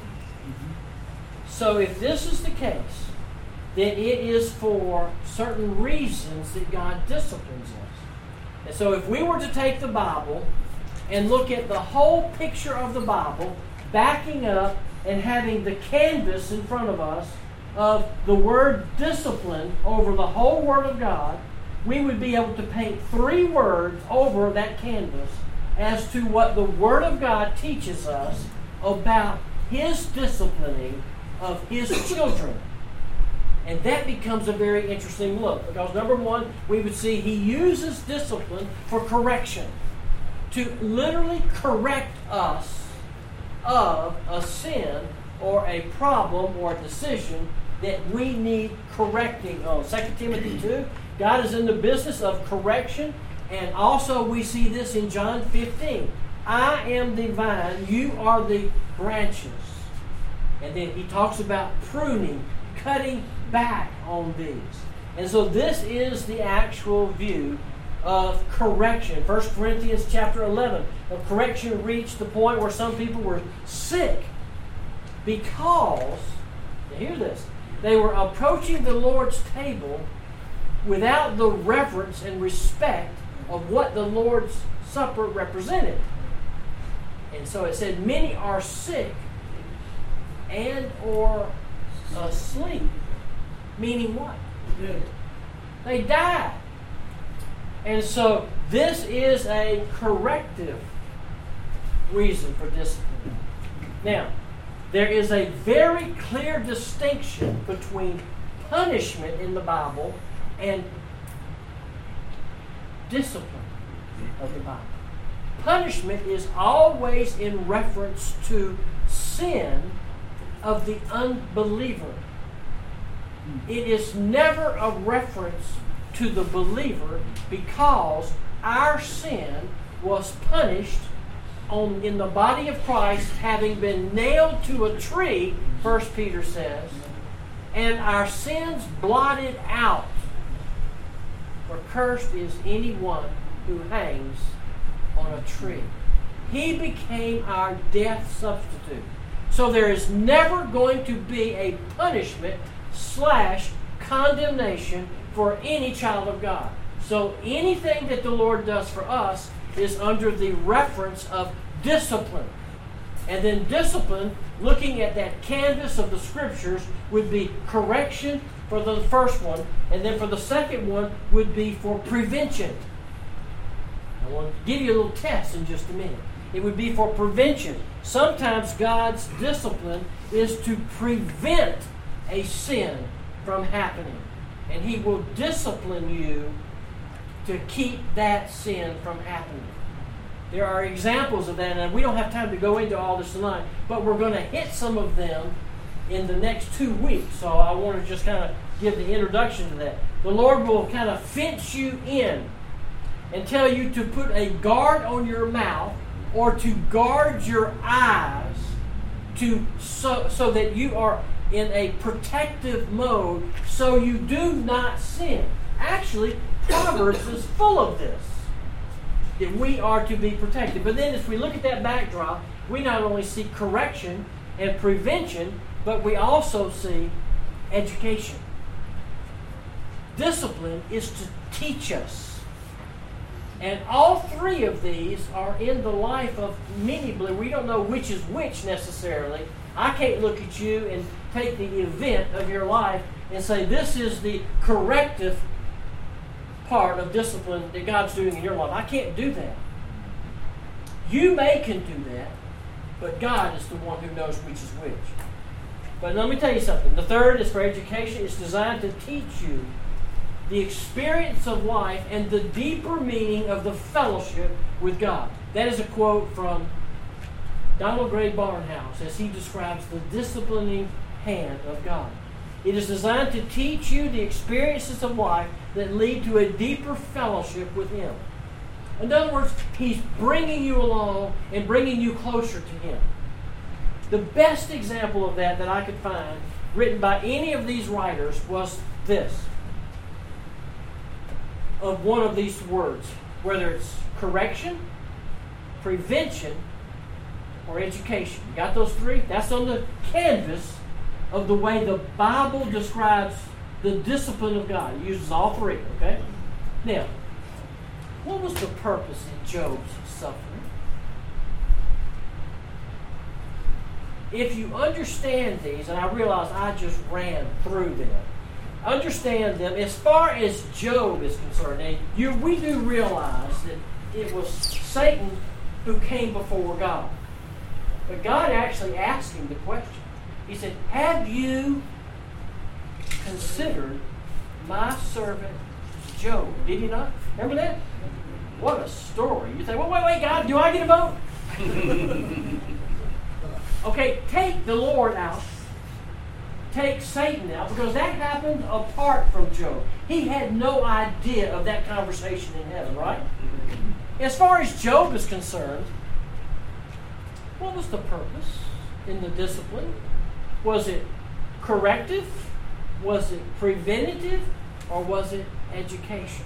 So if this is the case, then it is for certain reasons that God disciplines us. And so if we were to take the Bible and look at the whole picture of the Bible, backing up and having the canvas in front of us of the word discipline over the whole Word of God, we would be able to paint 3 words over that canvas as to what the Word of God teaches us about His disciplining of His children. And that becomes a very interesting look. Because number one, we would see He uses discipline for correction. To literally correct us of a sin or a problem or a decision that we need correcting on. 2 Timothy 2, God is in the business of correction. And also we see this in John 15. I am the vine, you are the branches. And then he talks about pruning, cutting back on these. And so this is the actual view of correction. 1 Corinthians chapter 11. Correction reached the point where some people were sick because, now hear this, they were approaching the Lord's table without the reverence and respect of what the Lord's Supper represented. And so it said, many are sick and or asleep. Meaning what? They died. And so this is a corrective reason for discipline. Now, there is a very clear distinction between punishment in the Bible and discipline of the Bible. Punishment is always in reference to sin of the unbeliever. It is never a reference to the believer because our sin was punished in the body of Christ, having been nailed to a tree, 1 Peter says, and our sins blotted out. For cursed is anyone who hangs on a tree. He became our death substitute. So there is never going to be a punishment / condemnation for any child of God. So anything that the Lord does for us is under the reference of discipline. And then discipline, looking at that canvas of the Scriptures, would be correction for the first one, and then for the second one would be for prevention. I want to give you a little test in just a minute. It would be for prevention. Sometimes God's discipline is to prevent a sin from happening. And He will discipline you to keep that sin from happening. There are examples of that, and we don't have time to go into all this tonight, but we're going to hit some of them in the next 2 weeks. So I want to just kind of give the introduction to that. The Lord will kind of fence you in and tell you to put a guard on your mouth or to guard your eyes so that you are in a protective mode so you do not sin. Actually, Proverbs is full of this, that we are to be protected. But then if we look at that backdrop, we not only see correction and prevention, but we also see education. Discipline is to teach us. And all three of these are in the life of many believers. We don't know which is which necessarily. I can't look at you and take the event of your life and say this is the corrective part of discipline that God's doing in your life. I can't do that. You can do that, but God is the one who knows which is which. But let me tell you something. The third is for education. It's designed to teach you the experience of life and the deeper meaning of the fellowship with God. That is a quote from Donald Gray Barnhouse as he describes the disciplining hand of God. It is designed to teach you the experiences of life that lead to a deeper fellowship with Him. In other words, He's bringing you along and bringing you closer to Him. The best example of that I could find written by any of these writers was this, of one of these words, whether it's correction, prevention, or education. You got those three? That's on the canvas of the way the Bible describes the discipline of God. It uses all three, okay? Now, what was the purpose in Job's suffering? If you understand these, and I realize I just ran through them, understand them as far as Job is concerned. And we do realize that it was Satan who came before God. But God actually asked him the question. He said, have you considered my servant Job? Did he not? Remember that? What a story. You say, wait, God, do I get a vote? Okay, take the Lord out. Take Satan out, because that happened apart from Job. He had no idea of that conversation in heaven, right? As far as Job is concerned, what was the purpose in the discipline? Was it corrective? Was it preventative? Or was it education?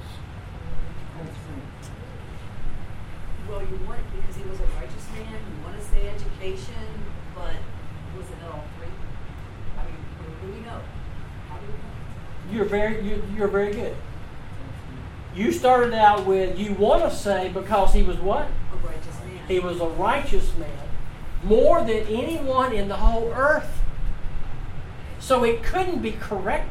Well, you want, because he was a righteous man, you want to say education, but was it all three? I mean, what do we know? How do we know? You're very good. You started out with, you want to say because he was what? A righteous man. He was a righteous man, more than anyone in the whole earth. So it couldn't be corrective.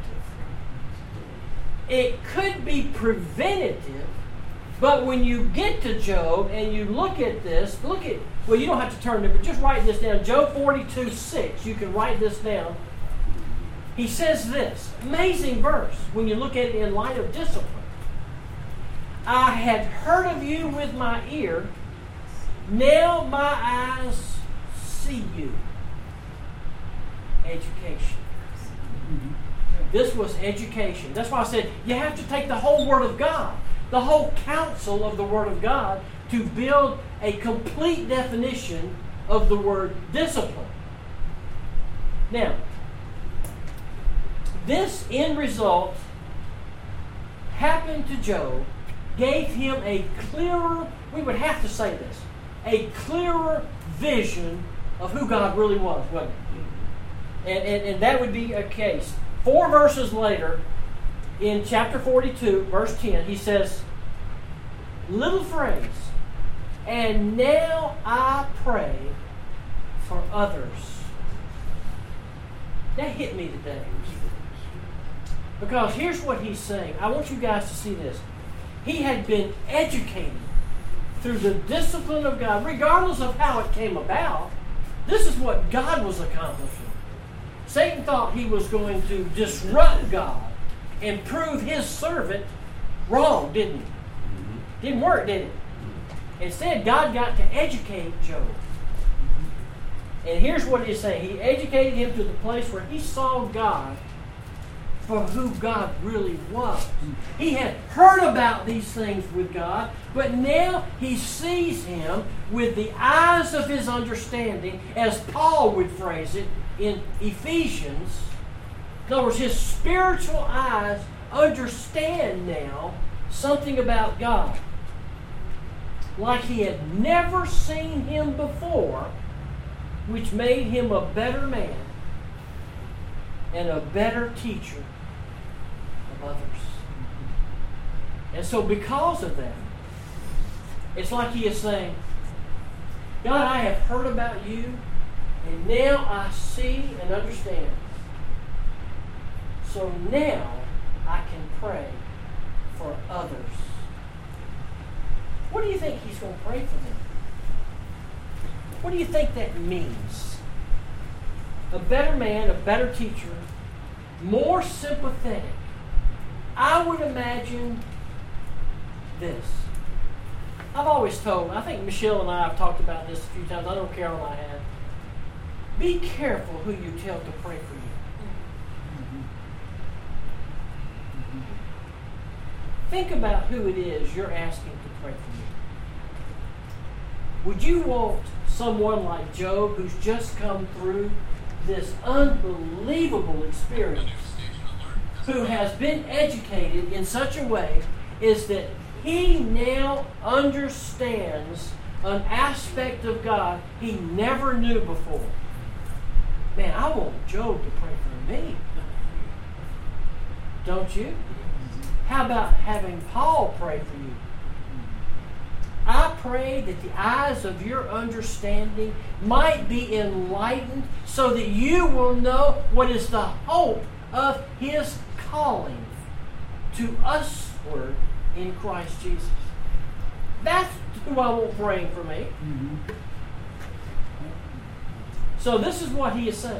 It could be preventative. But when you get to Job and you look at this, well, you don't have to turn to it, but just write this down. Job 42:6. You can write this down. He says this, amazing verse when you look at it in light of discipline. I had heard of you with my ear, now my eyes see you. Education. This was education. That's why I said you have to take the whole Word of God, the whole counsel of the Word of God, to build a complete definition of the word discipline. Now, this end result happened to Job, gave him a clearer, we would have to say this, a clearer vision of who God really was, wouldn't it? And that would be a case. 4 verses later, in chapter 42, verse 10, he says, little phrase, and now I pray for others. That hit me today. Because here's what he's saying. I want you guys to see this. He had been educated through the discipline of God, regardless of how it came about. This is what God was accomplishing. Satan thought he was going to disrupt God and prove his servant wrong, didn't he? Didn't work, did it? Instead, God got to educate Job. And here's what he's saying. He educated him to the place where he saw God for who God really was. He had heard about these things with God, but now he sees him with the eyes of his understanding, as Paul would phrase it in Ephesians. In other words, his spiritual eyes understand now something about God like he had never seen him before, which made him a better man and a better teacher of others. And so because of that, it's like he is saying, God, I have heard about you, and now I see and understand. So now I can pray for others. What do you think he's going to pray for them? What do you think that means? A better man, a better teacher, more sympathetic. I would imagine this. I've always told, I think Michelle and I have talked about this a few times. I know Carol and I have. Be careful who you tell to pray for you. Think about who it is you're asking to pray for you. Would you want someone like Job, who's just come through this unbelievable experience, who has been educated in such a way is that he now understands an aspect of God he never knew before? Man, I want Job to pray for me. Don't you? How about having Paul pray for you? I pray that the eyes of your understanding might be enlightened so that you will know what is the hope of his calling to usward in Christ Jesus. That's who I want praying for me. So this is what he is saying.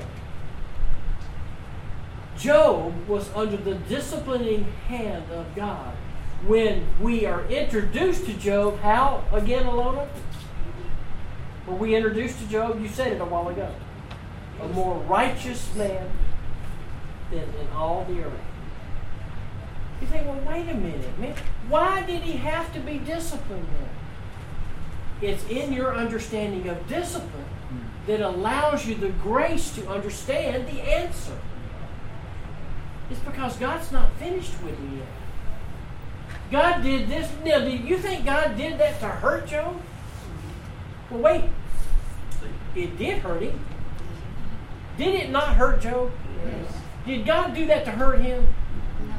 Job was under the disciplining hand of God. When we are introduced to Job, how, again, Alona? Were we introduced to Job? You said it a while ago. A more righteous man than in all the earth. You think, well, wait a minute, man. Why did he have to be disciplined then? It's in your understanding of discipline that allows you the grace to understand the answer. It's because God's not finished with you yet. God did this. Now, do you think God did that to hurt Job? Well, wait. It did hurt him. Did it not hurt Job? Yes. Did God do that to hurt him? No.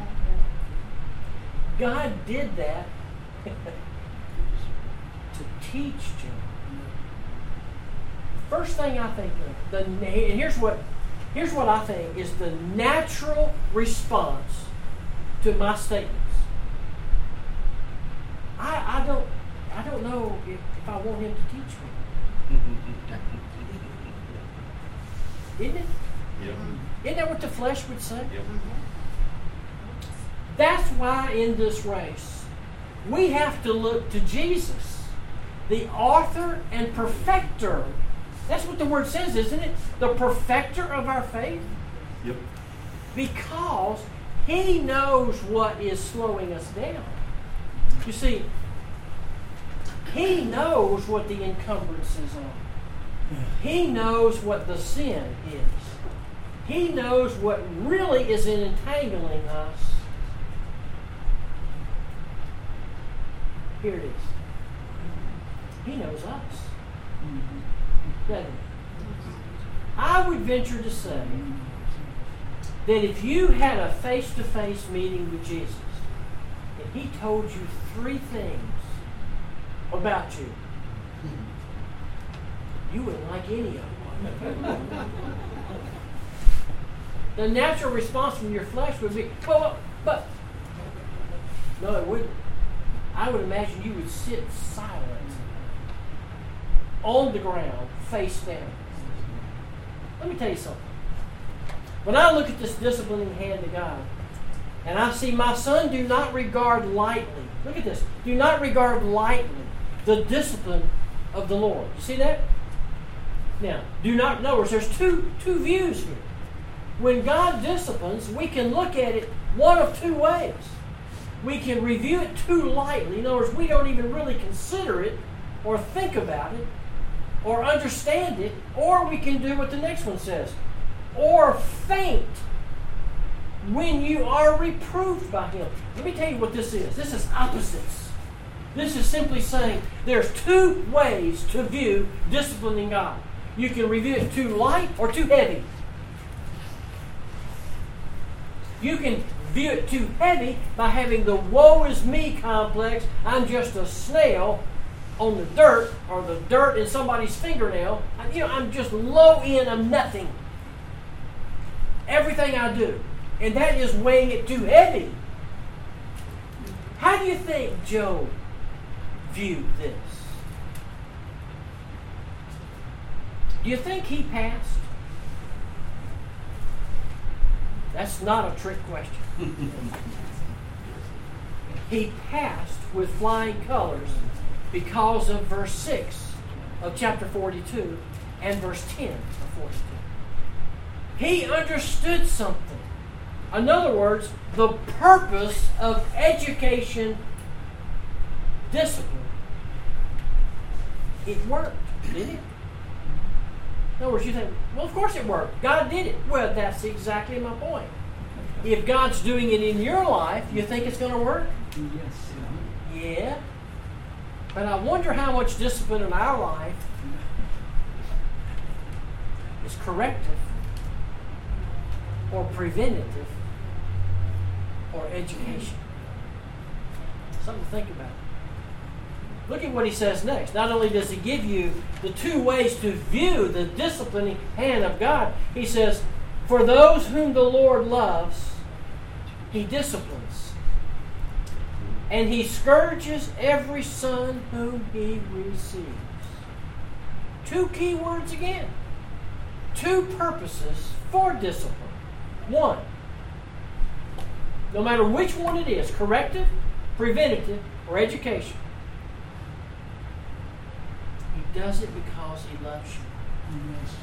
God did that to teach Job. First thing I think of, and here's what I think is the natural response to my statements. I don't know if I want him to teach me. Isn't it? Yep. Isn't that what the flesh would say? Yep. That's why in this race we have to look to Jesus, the author and perfecter. That's what the word says, isn't it? The perfecter of our faith. Yep. Because he knows what is slowing us down. You see, he knows what the encumbrances are. He knows what the sin is. He knows what really is entangling us. Here it is. He knows us. Doesn't he? I would venture to say that if you had a face-to-face meeting with Jesus and he told you 3 things about you, you wouldn't like any of them. The natural response from your flesh would be, but no, it wouldn't. I would imagine you would sit silent on the ground, face down. Let me tell you something. When I look at this disciplining hand of God, and I see my son do not regard lightly, look at this, do not regard lightly the discipline of the Lord. You see that? Now, do not notice there's two views here. when God disciplines, we can look at it one of two ways. We can review it too lightly. In other words, we don't even really consider it or think about it or understand it, or we can do what the next one says, or faint when you are reproved by Him. Let me tell you what this is. This is opposites. This is simply saying there's two ways to view disciplining God. You can review it too light or too heavy. You can view it too heavy by having the woe is me complex. I'm just a snail on the dirt, or the dirt in somebody's fingernail. I'm just low in, I'm nothing. Everything I do. And that is weighing it too heavy. How do you think Job viewed this? Do you think he passed? That's not a trick question. He passed with flying colors because of verse 6 of chapter 42 and verse 10 of 42. He understood something. In other words, the purpose of education, discipline, it worked, didn't it? In other words, you think, well, of course it worked. God did it. Well, that's exactly my point. If God's doing it in your life, you think it's going to work? Yes. Yeah. But I wonder how much discipline in our life is corrective or preventative or education. Something to think about. Look at what he says next. Not only does he give you the two ways to view the disciplining hand of God, he says, for those whom the Lord loves, He disciplines. And He scourges every son whom He receives. Two key words again. Two purposes for discipline. One, no matter which one it is, corrective, preventative, or education, He does it because He loves you.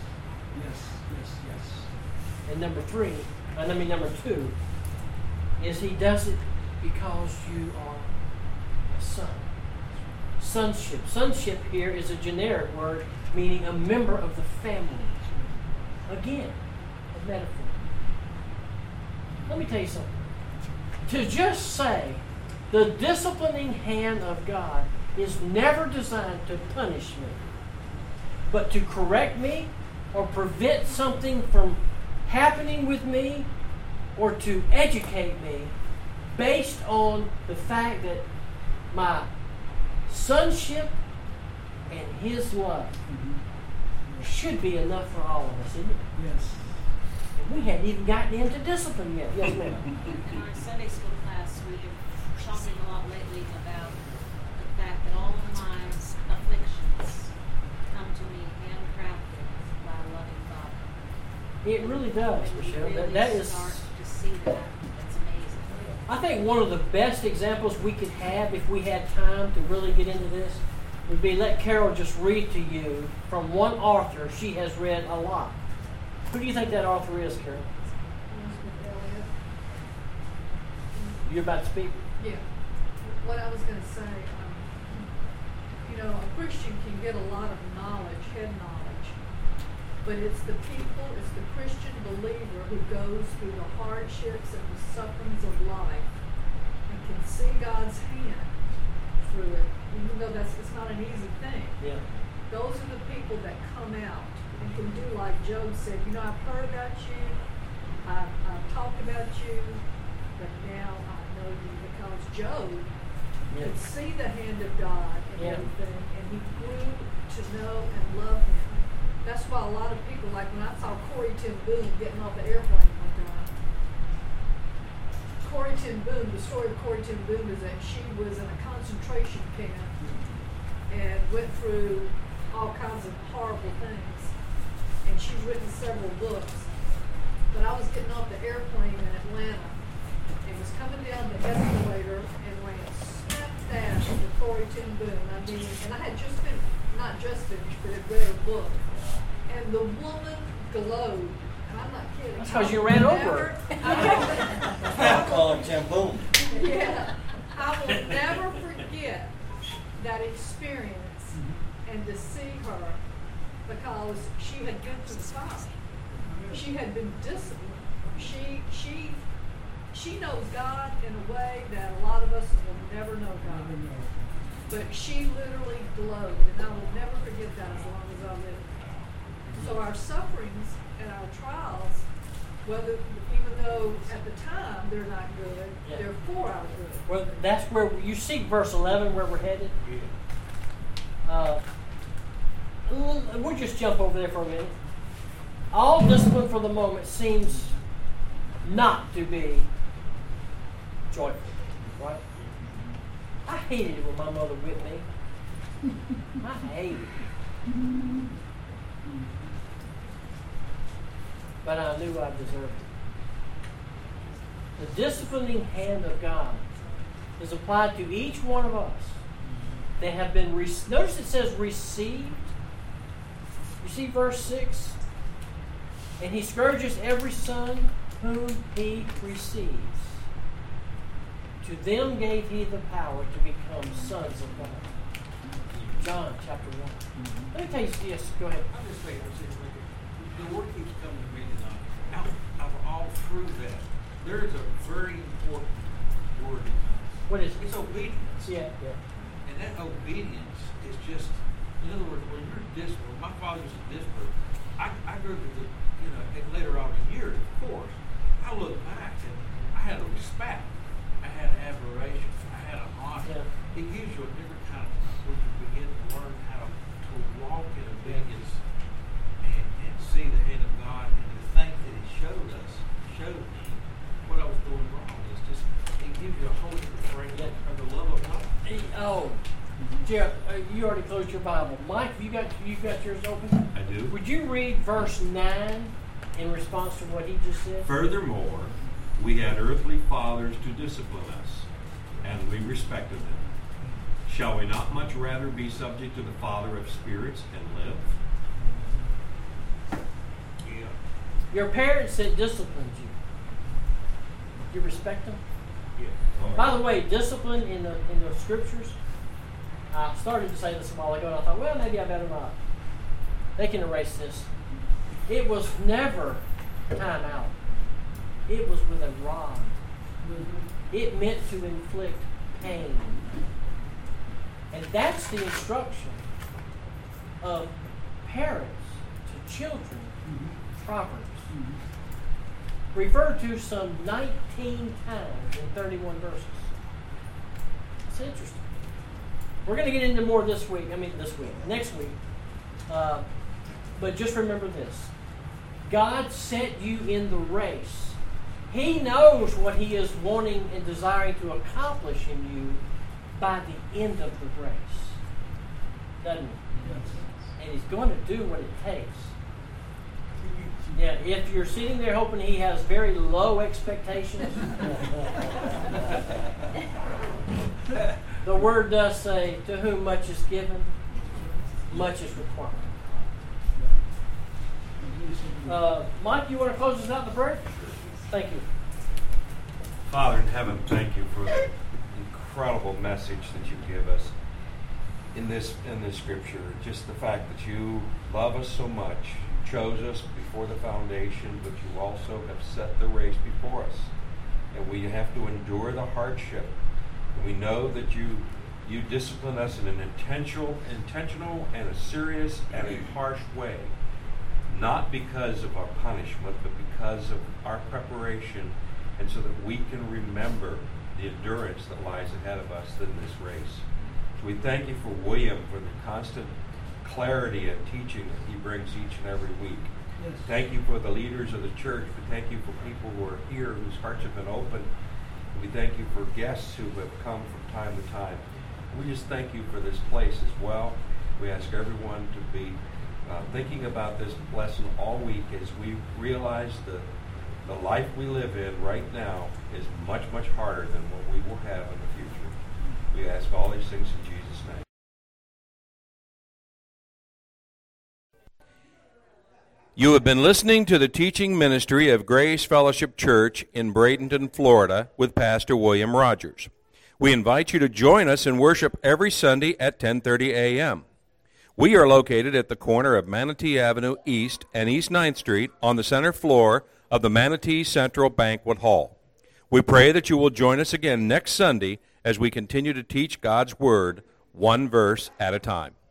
Yes. And number two is He does it because you are a son. Sonship. Sonship here is a generic word meaning a member of the family. Again, a metaphor. Let me tell you something. To just say the disciplining hand of God is never designed to punish me, but to correct me or prevent something from happening with me or to educate me based on the fact that my sonship and His love should be enough for all of us, isn't it? Yes. And we hadn't even gotten into discipline yet. Yes, ma'am. In our Sunday school class, we've been talking a lot lately about the fact that all of my afflictions come to me handcrafted by a loving Father. It really does, When we Michelle. really That is, start to see that, it's amazing. I think one of the best examples we could have if we had time to really get into this would be let Carol just read to you from one author she has read a lot. Who do you think that author is, Carol? You're about to speak? Yeah. What I was going to say, a Christian can get a lot of knowledge, head knowledge, but it's the people, it's the Christian believer who goes through the hardships and the sufferings of life and can see God's hand through it, even though it's not an easy thing. Yeah. Those are the people that come out and can do like Job said, I've heard about you, I've talked about you, but now I know you, because Job could see the hand of God and everything, and he grew to know and love Him. That's why a lot of people, like when I saw Corrie ten Boom getting off the airplane one time, Corrie ten Boom, the story of Corrie ten Boom is that she was in a concentration camp and went through all kinds of horrible things. And she's written several books. But I was getting off the airplane in Atlanta and was coming down the escalator and ran snap dash to Corrie ten Boom. And I had just not just finished, but had read her book. And the woman glowed. I'm not kidding. That's because you ran over her. I call it tamboon. Yeah. I will never forget that experience and to see her because she had been through the fire. She had been disciplined. She knows God in a way that a lot of us will never know God. But she literally glowed, and I will never forget that as long as I live. So our sufferings and our trials, even though at the time they're not good, they're for our good. Well, that's where you see verse 11 where we're headed. We'll just jump over there for a minute. All discipline for the moment seems not to be joyful, right? I hated it when my mother whipped me. I hated it. But I knew I deserved it. The disciplining hand of God is applied to each one of us. They have been, notice it says received. You see verse 6? And he scourges every son whom he receives. To them gave he the power to become sons of God. John chapter 1. Let me tell you, yes, go ahead. I'm just saying, the word keeps coming to me tonight. Out of all through that, there is a very important word. What is it? It's obedience. Yeah. And that obedience is just, in other words, when you're disciplined, my father was a discipline. I grew up with and later on in years, of course, I look back and I had a respect. I had an admiration. I had an honor. Yeah. It gives you a different kind of, when you begin to learn how to walk in obedience and see the hand of God and the things that he showed me what I was doing wrong. It's just, it gives you a whole different framework of the love of God. Oh, Jeff, you already closed your Bible. Mike, you got yours open? I do. Would you read verse 9 in response to what he just said? Furthermore, we had earthly fathers to discipline us, and we respected them. Shall we not much rather be subject to the Father of spirits and live? Yeah. Your parents that disciplined you, you respect them? Yeah. By the way, discipline in the scriptures, I started to say this a while ago, and I thought, well, maybe I better not. They can erase this. It was never time out. It was with a rod. It meant to inflict pain. And that's the instruction of parents to children. Proverbs. Referred to some 19 times in 31 verses. It's interesting. We're going to get into more next week. But just remember this. God set you in the race. He knows what he is wanting and desiring to accomplish in you by the end of the race. Doesn't he? Yes. And he's going to do what it takes. Yeah, if you're sitting there hoping he has very low expectations, the word does say, to whom much is given, much is required. Mike, you want to close us out in the prayer? Thank you. Father in heaven, thank you for the incredible message that you give us in this scripture. Just the fact that you love us so much. You chose us before the foundation, but you also have set the race before us. And we have to endure the hardship. And we know that you discipline us in an intentional and a serious and a harsh way. Not because of our punishment, but because of our preparation, and so that we can remember the endurance that lies ahead of us in this race. So we thank you for William, for the constant clarity and teaching that he brings each and every week. Yes. Thank you for the leaders of the church. We thank you for people who are here whose hearts have been opened. We thank you for guests who have come from time to time. We just thank you for this place as well. We ask everyone to be thinking about this lesson all week as we realize the life we live in right now is much, much harder than what we will have in the future. We ask all these things in Jesus' name. You have been listening to the teaching ministry of Grace Fellowship Church in Bradenton, Florida, with Pastor William Rogers. We invite you to join us in worship every Sunday at 10:30 a.m. We are located at the corner of Manatee Avenue East and East 9th Street on the center floor of the Manatee Central Banquet Hall. We pray that you will join us again next Sunday as we continue to teach God's Word one verse at a time.